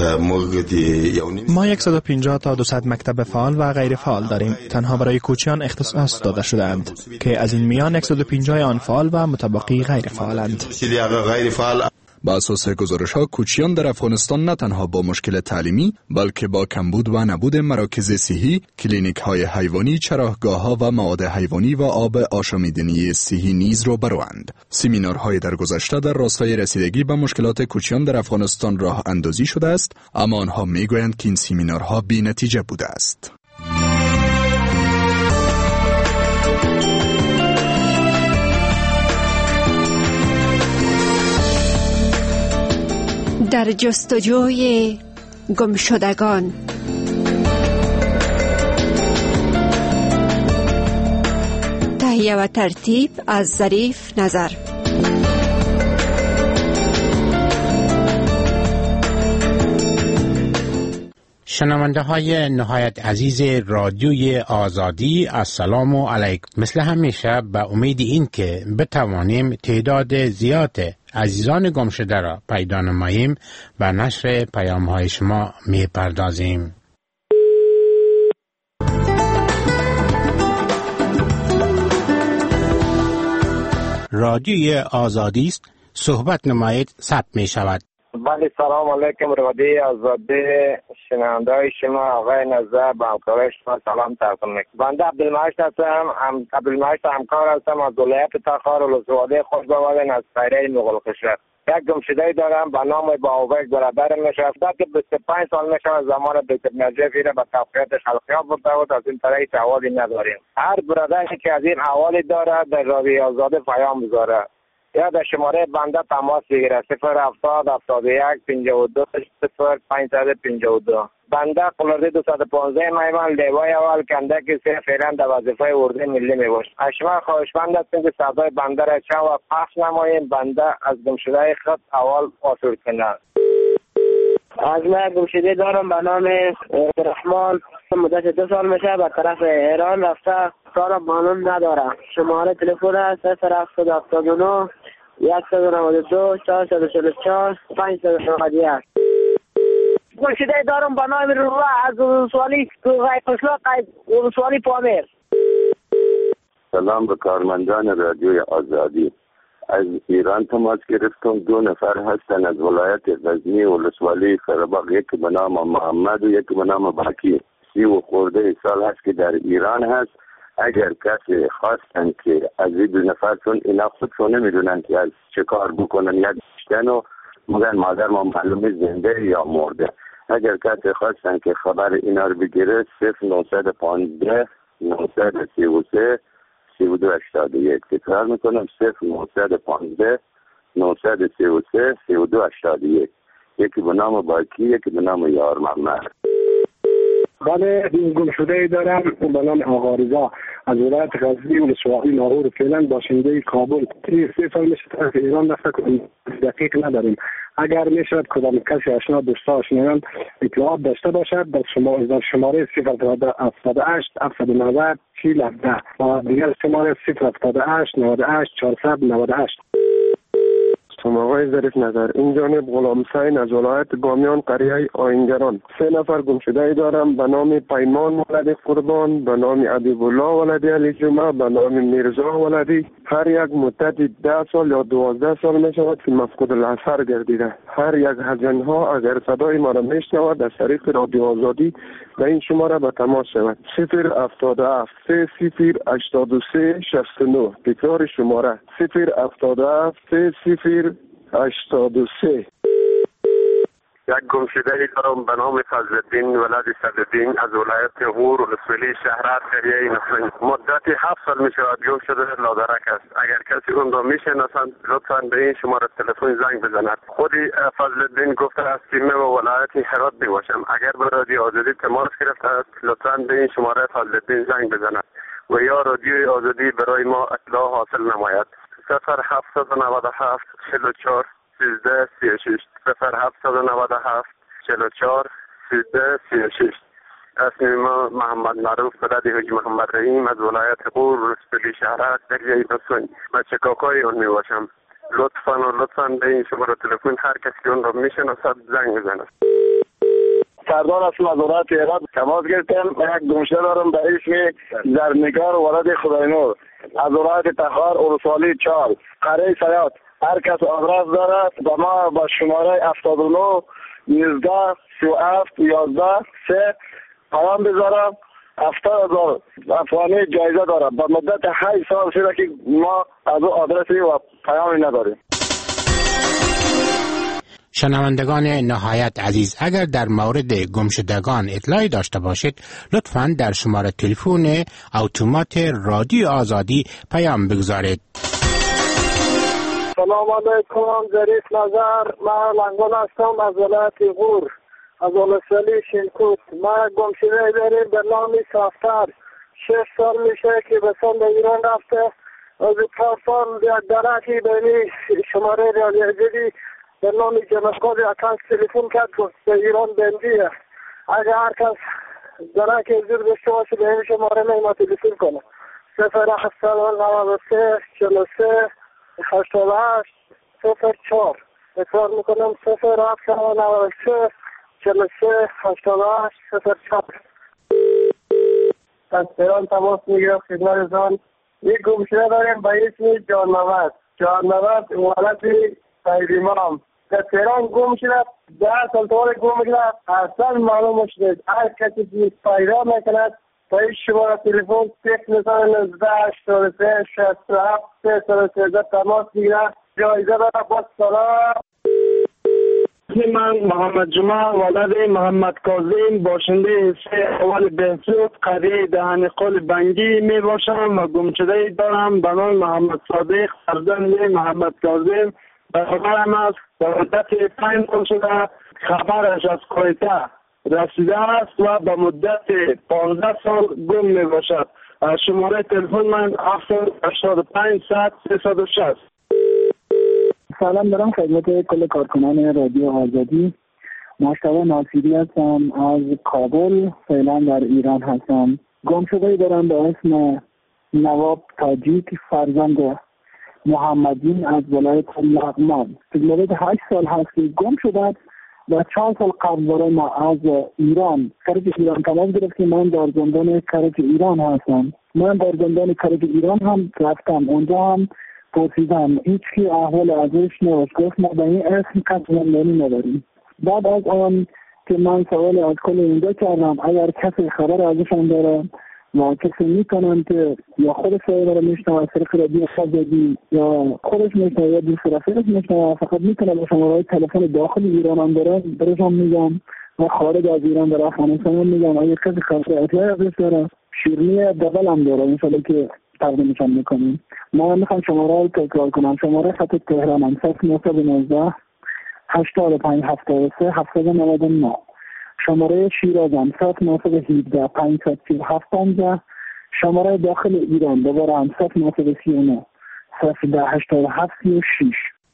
ما 150 تا 200 مکتب فعال و غیر فعال داریم. تنها برای کوچیان اختصاص داده شده‌اند که از این میان 150 آن فعال و متبقی غیر فعالند. با اساس گزارش‌ها کوچیان در افغانستان نه تنها با مشکل تعلیمی بلکه با کمبود و نبود مراکز صحی، کلینیک‌های حیوانی، چراگاه‌ها و مواد حیوانی و آب آشامیدنی صحی نیز روبروند. سمینارهای در گذشته در راستای رسیدگی به مشکلات کوچیان در افغانستان راه اندازی شده است، اما آنها می‌گویند که این سمینارها بی‌نتیجه بوده است. در جستجوی گمشدگان. تهیه و ترتیب از ظریف نظر. شنونده های نهایت عزیز رادیوی آزادی، السلام علیکم. مثل همیشه به امید این که بتوانیم تعداد زیاد عزیزان گمشده را پیدا نماییم به نشر پیام های شما می پردازیم. رادیوی آزادی است، صحبت نمایید، ثبت می شود. بله، سلام علیکم. رادیوی آزادی شنونده شما آقای نظر به همکارای شما سلام تقدیم میکنم. بنده عبدالمجید هستم، عبدالمجید همکار هستم از ولایت تخار ولسوالی خوشبوادین از قریه مغلقشهر. یک گمشده دارم به نام باوبک برادر میشه. که 25 سال میشه زمان دکتر نجیب را به تفقیت خلقیات برده بود، از این طریق حوالی نداریم. هر برادری که از این حوالی داره در رادیوی آزادی پیام بذاره یا در شماره بنده تماس بگیره 070 71 52 0552. بنده قلردی 215 میمن لیوای اول کندک سه فعلا در وظیفه اردوی ملی میباشد. شما خواهشمند هستیم که صدای بنده را چند و پخش نماییم بنده از گمشده خود اول آسود کند. از من گمشده دارم به نام رحمان، مدت 2 سال میشه به طرف ایران رفته، کارم معلوم ندارم. شماره تلفن است 07079 192 444 591. گمشده دارم به نام روح از ولسوالی ولسوالی پامیر. سلام به کارمندان رادیوی آزادی. از ایران تماس گرفتم. 2 نفر هستن از ولایت غزنی ولسوالی قره‌باغ، یکی به نام محمد و یکی به نام باکی. 30 خورده سال هست که در ایران هست. اگر کسی خواستن که از این 2 نفر، چون اینا خودشون نمیدونن که از چه کار بکنن، یک داشتن و میگن مادر ما معلومه زنده یا مرده. اگر کسی خواستن که خبر اینا رو بگیره 0915 933 3281. تکرار میکنم 0915 933 3281. یکی به نام باکی، یکی به نام یار محمد. بله، گمشده دارم به نام آقا رضا از ولایت غزنی ولسوالی لاهور، فعلا باشنده کابل. 3 سال میشه طرف ایران رفته، دقیق نداریم. اگر میشود کدام کسی آشنا دوستا آشنایان اطلاعات داشته باشد در شماره 078 790 4017 و دیگر شماره 078 98 498. آقای ظریف نظر، این جانب غلام حسین از ولایت بامیان قریه آینگران. 3 نفر گمشده دارم به نام پیمان ولدی قربان، به نام عبیب الله ولدی علی جمعه، به نام میرزا ولدی. هر یک مدت 10 سال یا 12 سال می شود که مفقود الاثر گردیده. هر یک از اینها اگر صدای ما را میشنود از طریق رادیو آزادی به این شماره به تماس شود 077 3083 69. تکرار شماره 077 3083. یک گمشده دارم به نام فضلالدین ولد صدرالدین از ولایت هور ولسوالی شهرت قریه نخرین. مدت 7 سال می شود گم شده لادرک است. اگر کسی اون را می شناسند لطفا به این شماره تلفن زنگ بزند. خودی فضلالدین گفته است که من به ولایت هرات می باشم. اگر به رادیو آزادی تماس گرفته است لطفا به این شماره فضلالدین زنگ بزند و یا رادیو آزادی برای ما اطلاع حاصل نماید. 0797 44 13 36 0797 44 13 36. اسم ما محمد معروف ولد حاج محمد رحیم از ولایت غور رسپلی شهرک دریای بسون. بچه کاکای اون می باشم. لطفاً به این شماره تلفن هر کسی که اون را میشناسد زنگ بزنه. سردار هستم از ولایت هرات. تماس گرفتم. یک گمشده دارم به اسم زرنگار ولد خداینور از ولایت تخار اورسوالی 4 قریه سیاد. هر کس آدرس دارد با ما با شماره 79 19 37 11 3 پیام بذارم. 70,000 افغانی جایزه دارم. با مدت 8 سال شده که ما از او آدرسی و پیامی نداریم. شنوندگان نهایت عزیز، اگر در مورد گمشدگان اطلاعی داشته باشید لطفاً در شماره تلفن اتومات رادیو آزادی پیام بگذارید. سلام علیکم، ظریف نظر. من لنگان هستم از ولایت غور از ولسوالی شینکوت. ما گمشده داریم به نام سافتر. 6 سال میشه که به سند ایران رفته. از پاسان یک درکی بینی شماره رادیو جدی به نام جنسکاد اکانس تلفن کرد به ایران بندیه. اگر هر کس درک زیر داشته باشه به این شماره ما تلفن کنه. 0793 43 88 04. اصرار میکنم 0793 43 88 04. از تهران تماس میگیرم خدمتتان. یک گمشده داریم به اسم جانموت ولد سید امام. در تهران گم شده. 10 سال طور گم شده. اصلا معلوم شده. هر کسی که پیدا میکند با این شماره تلفن 019 83 67 313 تماس میگیره. جایزه داره. با سلام. من محمد جمعه ولد محمد کاظم باشنده حصه اول بهسود قریه دهن قل بنگی می باشم و گمشده دارم به نام محمد صادق فرزند محمد کاظم. برابرم است به مدت 5 سال شده خبرش از کویته رسیده است و به مدت 15 سال گم می باشد. شماره تلفن من 785 100 360. سلام دارم خدمت کل کارکنان رادیو آزادی. مشتبه ناصری هستم از کابل، فعلا در ایران هستم. گمشده دارم به اسم نواب تاجیک فرزند محمدین از ولایت لغمان. مدت 8 سال هست که گم شده و 4 سال قبل برای ما از ایران کرج ایران تماس گرفت که من در زندان کرج ایران هستم. من در زندان کرج ایران هم رفتم، اونجا هم پرسیدم، هیچ کی احوال ازش نوشت. گفت ما به این اسم کس زندانی نداریم. بعد از آن که من سوال از کل اینجا کردم اگر کسی خبر ازشان داره و کسی میکنن که یا خود سوال رو میشنوه از طریق رادیو آزادی یا خودش میشنوه یا دوست رفیقش میشنوه فقط میتونه با شماره تلفن داخل ایران هم داره برشان میگم و خارج از ایران در افغانستان هم میگم اگر کسی خبر اطلاعی ازش داره شیرینی دبل هم داره انشالله که تقدیمشان میکنیم. ما میخوام شماره رو تکرار کنم. شماره خط تهران هم 0919 85 73 799. شماره شیراز هم 0917 537 50. شماره داخل ایران دوباره هم 0939 087 36.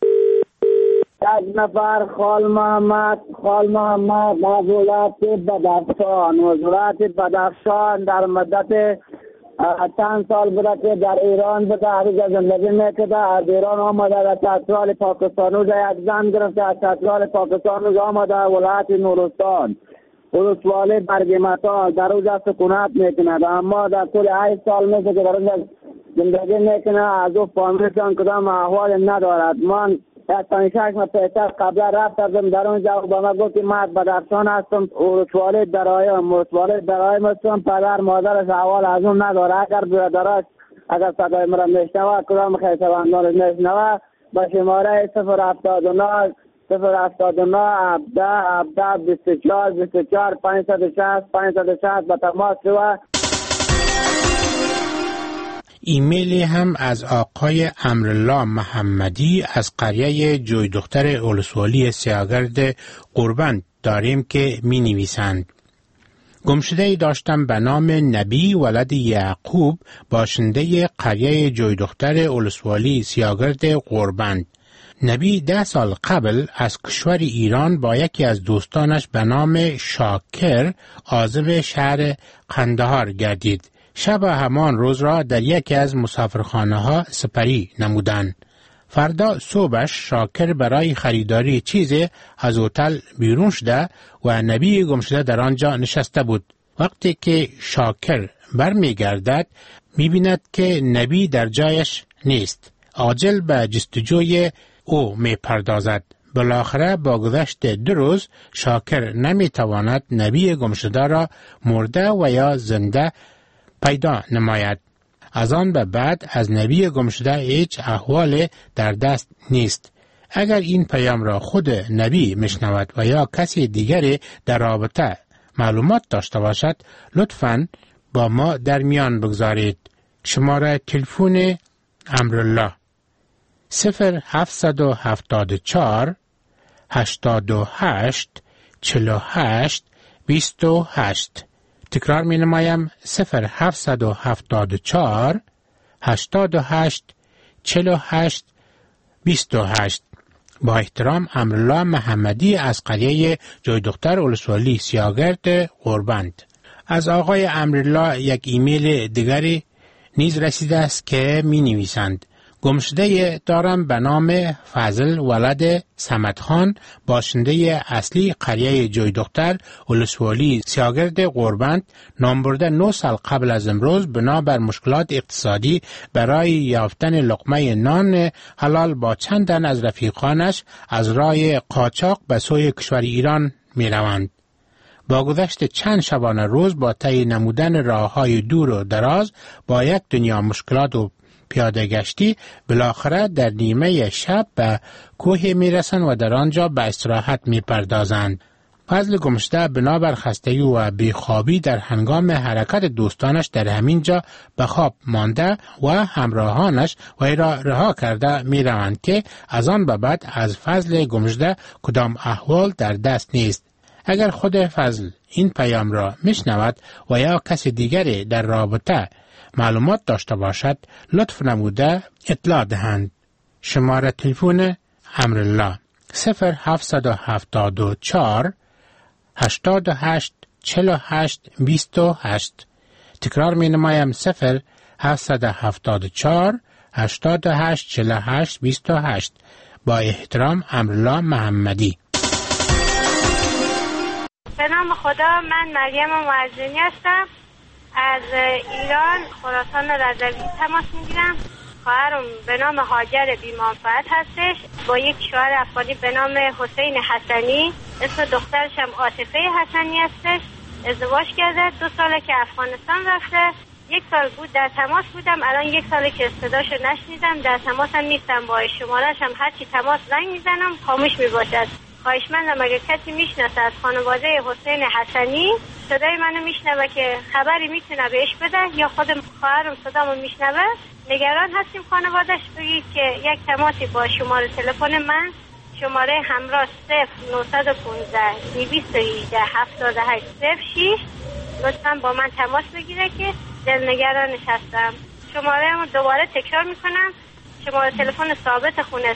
یک نفر خال محمد از ولایت بدخشان در مدت چند سال بوده که در ایران بوده، هر جا زندگی میکرده. از ایران آمده در چترال پاکستان روز یک زن گرفته از چترال پاکستان روز آمده ولایت نورستان ولسوالی برگمتا در روز سکونت میکنه، اما در طول 8 سال میشه که در روز زندگی میکنه. از او فامیلشان کدام احوال ندارد. من تنشک ما پیتر قبل رفتم در اونجا با ما گفت که من بدخشان هستم ولسوالی درایم هستم. پدر مادرش احوال از اون نداره. اگر برادرش اگر صدای مرا میشنوه کدام خیشوندان میشنوه با شماره 079 17 24 560 به تماس شوه. ایمیلی هم از آقای امرالله محمدی از قریه جوی دختر اولسوالی سیاگرد قربند داریم که می نویسند: گمشده‌ای داشتم به نام نبی ولد یعقوب باشنده قریه جوی دختر اولسوالی سیاگرد قربند. نبی 10 سال قبل از کشور ایران با یکی از دوستانش به نام شاکر عازم شهر قندهار گردید. شب همان روز را در یکی از مسافرخانه ها سپری نمودند. فردا صبحش شاکر برای خریداری چیزی از هتل بیرون شده و نبی گمشده در آنجا نشسته بود. وقتی که شاکر برمیگردد می‌بیند که نبی در جایش نیست. عاجل به جستجوی او می‌پردازد. بالاخره با گذشت 2 روز شاکر نمی‌تواند نبی گمشده را مرده و یا زنده پیدا نماید. از آن به بعد از نبی گمشده هیچ احوال در دست نیست. اگر این پیام را خود نبی میشنود و یا کسی دیگری در رابطه معلومات داشته باشد، لطفاً با ما در میان بگذارید. شماره تلفن امرالله 0774 88 48 28. تکرار می نمایم 0774 88 48 28. با احترام امرالله محمدی از قریه جای دختر ولسوالی سیاگرد غربند. از آقای امرالله یک ایمیل دیگری نیز رسیده است که می نویسند: گمشده دارم به نام فضل ولد صمدخان، باشنده اصلی قریه جای دختر ولسوالی سیاگرد غربند. نام برده 9 سال قبل از امروز بنابر مشکلات اقتصادی برای یافتن لقمه نان حلال با چند تن از رفیقانش از راه قاچاق به سوی کشور ایران می روند. با گذشت چند شبانه روز با طی نمودن راههای دور و دراز با یک دنیا مشکلات و پیاده گشتی، بالاخره در نیمه شب به کوه می رسند و در آنجا به استراحت می پردازند. فضل گمشده بنابر خستگی و بیخوابی در هنگام حرکت دوستانش در همین جا به خواب مانده و همراهانش وی را رها کرده می روند که از آن به بعد از فضل گمشده کدام احوال در دست نیست. اگر خود فضل این پیام را میشنود و یا کسی دیگری در رابطه معلومات داشته باشد، لطف نموده اطلاع دهند. شماره تلفن امرالله 0774 88 48 28. تکرار می نمایم 0774 88 48 28. با احترام امرالله محمدی. به نام خدا، من مریم معزینی هستم. از ایران خراسان رضوی تماس میگیرم. خواهرم به نام هاجر بی‌منفعت هستش، با یک شوهر افغانی به نام حسین حسنی، اسم دخترش هم عاطفه حسنی هستش. ازدواج کرده، 2 ساله که افغانستان رفته. 1 سال بود در تماس بودم، الان 1 ساله که صداشو نشنیدم، در تماس هم نیستم. با شماره‌ش هم هرچی تماس زنگ میزنم خاموش میباشد. خواهشمندم اگر کسی میشناسه از خانواده حسین حسنی صدای منو میشنوه که خبری میتونه بهش بده، یا خود خواهرم صدامو میشنوه، نگران هستیم خانوادهش، بگید که یک تماسی با شماره تلفن من، شماره همراه 0915 218 78 06، لطفا با من تماس بگیره که دلنگرانش هستم. شماره رو دوباره تکرار میکنم، شماره تلفن ثابت خونه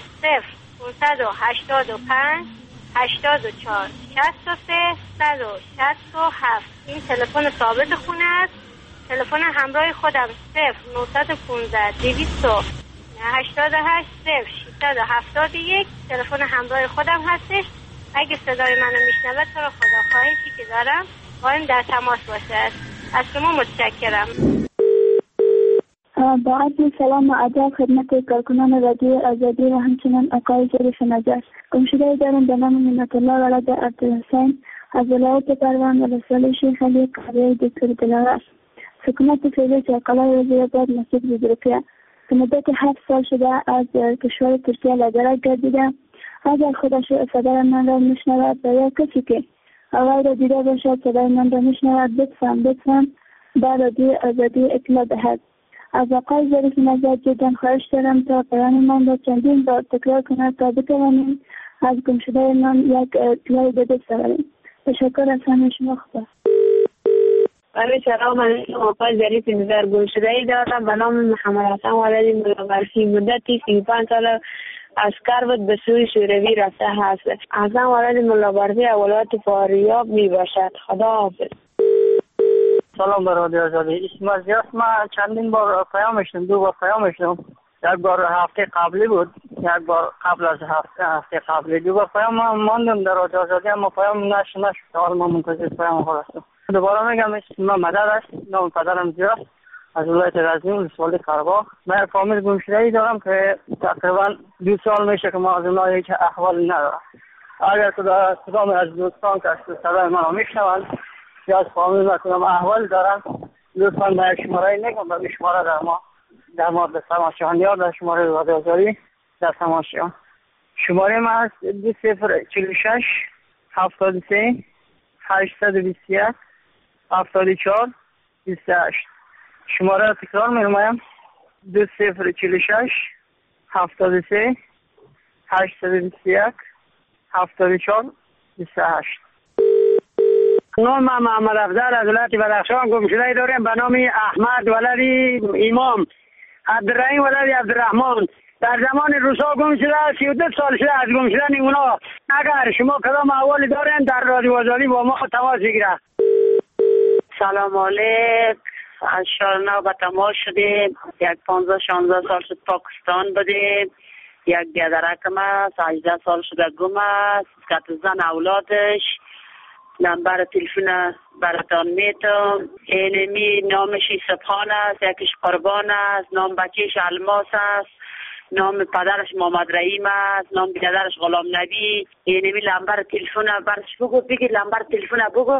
0585 84 63 167. این تلفن ثابت خونه است. تلفن همراه خودم 0915 288 671. تلفن همراه خودم هستش. اگه صدای منو میشنوه تو رو خدا خواهشی که دارم قایم در تماس باشه. از شما متشکرم. با عرض سلام و ادب خدمت کارکنان رادیو آزادی و همچنین آقای ظریف نجار. گمشده دارم به نام منت الله ولد عبدالحسین از ولایت پروان ولسوالی شیخ علی قریه دکتر دلاور. سکونت فعلی چرقلای وزیرآباد مسجد بزرگیه. به مدت 7 سال شده از کشور ترکیه لدرک گردیده. اگر خودش صدای من را میشنود و یا کسی که آقای را دیده باشد صدای من را میشنود، لطفاً به رادیو آزادی اطلاع دهد. از آقای ظریف نجار جدا خواهش دارم تا بیان من را چندین بار تکرار کند تا بتوانیم از گمشده من یک اطلاعی به دست آوریم. تشکر از همه شما. خدا. بله سلام علیکم. آقای ظریف نجار گمشده ای دارم به نام محمد حسن ولد ملاقرسی. مدتی 35 سال اسکر بود به سوی شوروی رفته هست. حسن ولد ملابرفی ولایت فاریاب می باشد. خدا حافظ. سلام بر رادیو آزادی. اسم از یاست. من چندین بار پیام شدم، 2 بار پیام شدم. یک بار هفته قبلی بود، یک بار قبل از هفته قبلی. 2 بار پیام ماندم در رادیو آزادی، اما پیام نشد. حالا من منتظر پیام خود هستم. دوباره میگم اسم من مدد است، نام پدرم زیاد از ولایت غزنی ولسوالی قره‌باغ. من فامیل گمشده‌ای دارم که تقریبا 2 سال میشه که ما از اونها هیچ احوالی ندارم. اگر کدام از دوستان که صدای منو میشنوند یا از فامیل و کدام احوال دارن، لطفاً به شماره نگم، به شماره در مورد تماشاچیان یا در شماره رادیو آزادی در تماشاچیان. شماره من است 2046 73 821 74 28. شماره را تکرار می‌نمایم: 2046 73 821 74 28. نام محمد افضل از ولایت بدخشان گمشده‌ای داریم به نام احمد ولد امام، عبدالرحیم ولد عبدالرحمن. در زمان روسا گم شده، 32 سال شده از گم شدن اونا. اگر شما کدام احوالی دارین در رادیو آزادی با ما تماس بگیرید. سلام علیکم. از شهر نو به تماس شدیم. 15-16 سال شد پاکستان بودیم. یک بیادرکم است، 18 سال شده گم است. که زن اولادش نمبر تلفن براتان میتم. اینمی نامش سبحان است، یکیش قربان است، نام بچهش الماس است، نام پدرش محمد رحیم است، نام بیادرش غلام نبی. اینمی نمبر تلفن برش بگو، بگی نمبر تلفن بگو.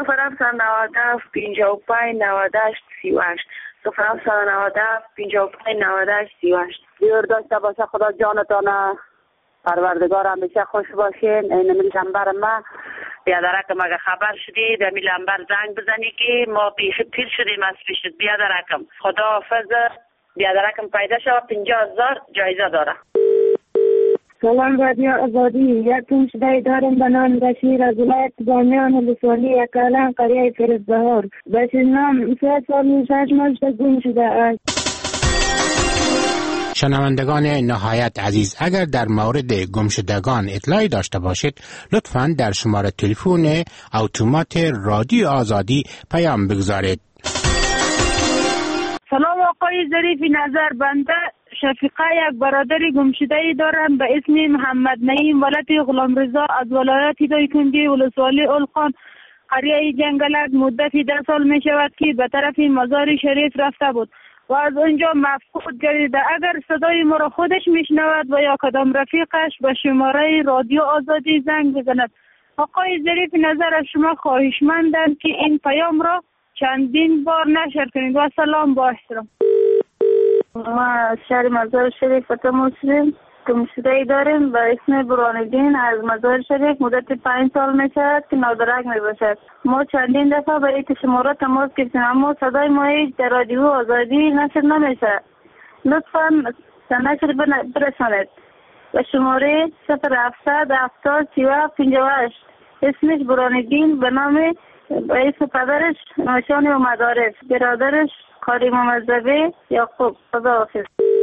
0797 55 98 38 0797 55 98 38. دیر داشته باشه. خدا جانتان پروردگار همیشه خوش باشین. اینمی نمبر ما. بیادرکم اگه خبر شدی در می لنبر زنگ بزنی که ما پیر شدیم از پیشت. بیادرکم خدا حافظ. بیادرکم پیدا شد. 50,000 جایزه داره. سلام رادیو آزادی. یک گمشده‌ای داریم به نام بشیر از ولایت بامیان ولسوالی یکالان قریه فرزبهار. بشیر نام 3 سال و 6 ماه گم شده است. شنوندگان نهایت عزیز، اگر در مورد گمشدگان اطلاعی داشته باشید لطفاً در شماره تلفن اتومات رادیو آزادی پیام بگذارید. سلام آقای ظریف نظر. بنده شفیقه یک برادر گمشده‌ای دارم به اسم محمد نعیم ولد غلامرضا از ولایت دایکنڈی ولسوالی اولخان قریه جنگلک. مدتی 10 سال می شود که به طرف مزار شریف رفته بود و از اونجا مفقود گردیده. اگر صدای ما را خودش میشنود و یا کدام رفیقش به شماره رادیو آزادی زنگ بزند. آقای ظریف نظر از شما خواهشمندم که این پیام را چندین بار نشر کنید. و سلام با احترام. ما از شهر مزار شریف تماس شدیم. گمشده‌ای داریم به اسم برهان‌الدین از مزار شریف. مدت 5 سال میشود که نادرک میباشد. ما چندین دفعه به این شماره تماس گرفتیم اما صدای ما هیچ در رادیو آزادی نشر نمیشه. لطفاً نشر برسانید به شماره 0700 70 37 58. اسمش برهان‌الدین به نام به اسم پدرش نشان و مدارس، برادرش کاری ممزبه یعقوب. خدا حافظ.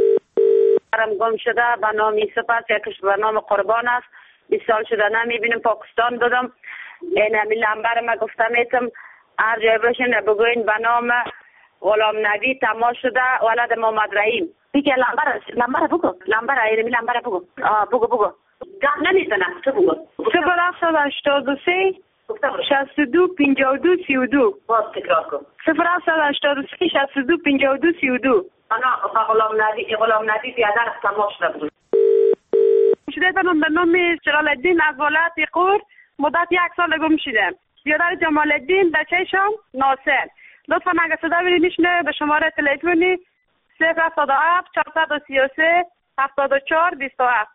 گم شده به نام سپس، یکیش به نام قربان است. 20 سال شده نمیبینیم. پاکستان بودم. این همی لنبر ما گفته میتم هر جای باشین بگوین به نام غلام نبی تماس شده ولد محمد رحیم. بگه لنبر بگو. لنبر اینمی لنبر بگو. بگو گم نمیزنم. تو بگو. 0783 62 52 32. باز تکرار کن. 0783 62 52 32. انا غلام نبی بیادر تماس شده بود. شده دارم به نام جلال الدین از ولایت قور. مدت 1 سال گم شده. بیادر جمال الدین بچه‌شم ناصر. لطفاً اگه صدا بینیشنه به شماره تلفنی 077 433 74 27.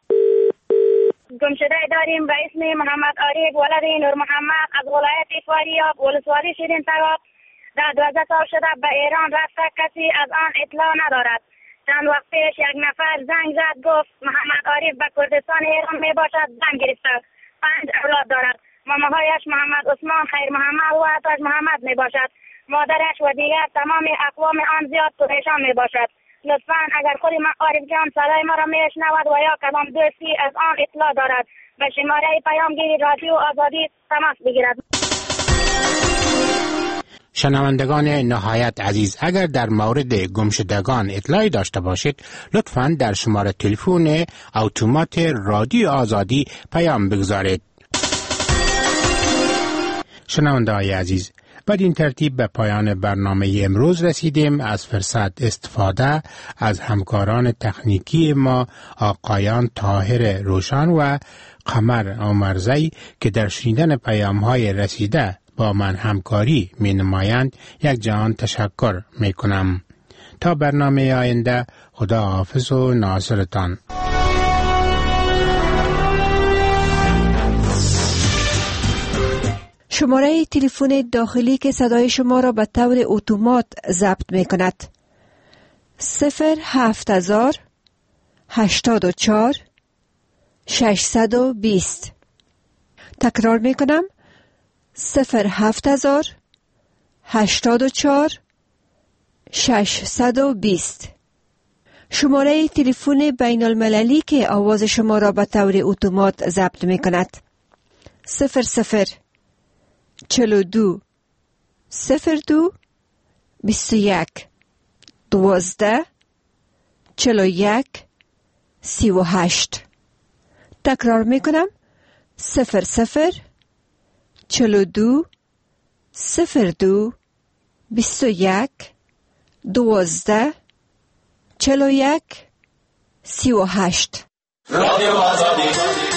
گمشده داریم به اسم محمد عارف ولد نور محمد از ولایت فاریاب ولسوالی شیرین تگاب. در 12 سال شده به ایران رفته، کسی از آن اطلاع ندارد. چند وقت پیش یک نفر زنگ زد گفت محمد عارف به کردستان ایران می باشد. زن گرفته. 5 اولاد دارد. مامهایش محمد عثمان، خیر محمد و عطاش محمد می باشد. مادرش و دیگر تمام اقوام آن زیاد پریشان می باشد. لطفاً اگر خود عارف جان صدای ما را میشنود و یا کدام دوستی از آن اطلاع دارد به شماره پیامگیر رادیو آزادی تماس بگیرد. شنوندگان نهایت عزیز، اگر در مورد گمشدگان اطلاعی داشته باشید لطفاً در شماره تلفن اتومات رادیو آزادی پیام بگذارید. شنونده‌های عزیز، بدین ترتیب به پایان برنامه امروز رسیدیم. از فرصت استفاده از همکاران تکنیکی ما آقایان طاهر روشن و قمر عمرزی که در شنیدن پیام‌های رسیده با من همکاری می نمایند یک جهان تشکر می کنم. تا برنامه آینده، خدا حافظ و ناصرتان. شماره تلفن داخلی که صدای شما را به طور اتومات ضبط می کند 07000 84 620. تکرار می کنم 07000 84 620. شماره تلفن بین المللی که آواز شما را به طور اتومات ضبط می کند 00 42 02 21 12 41 38. تکرار می کنم 00 42 02 21 12 41 38. رادیو آزادی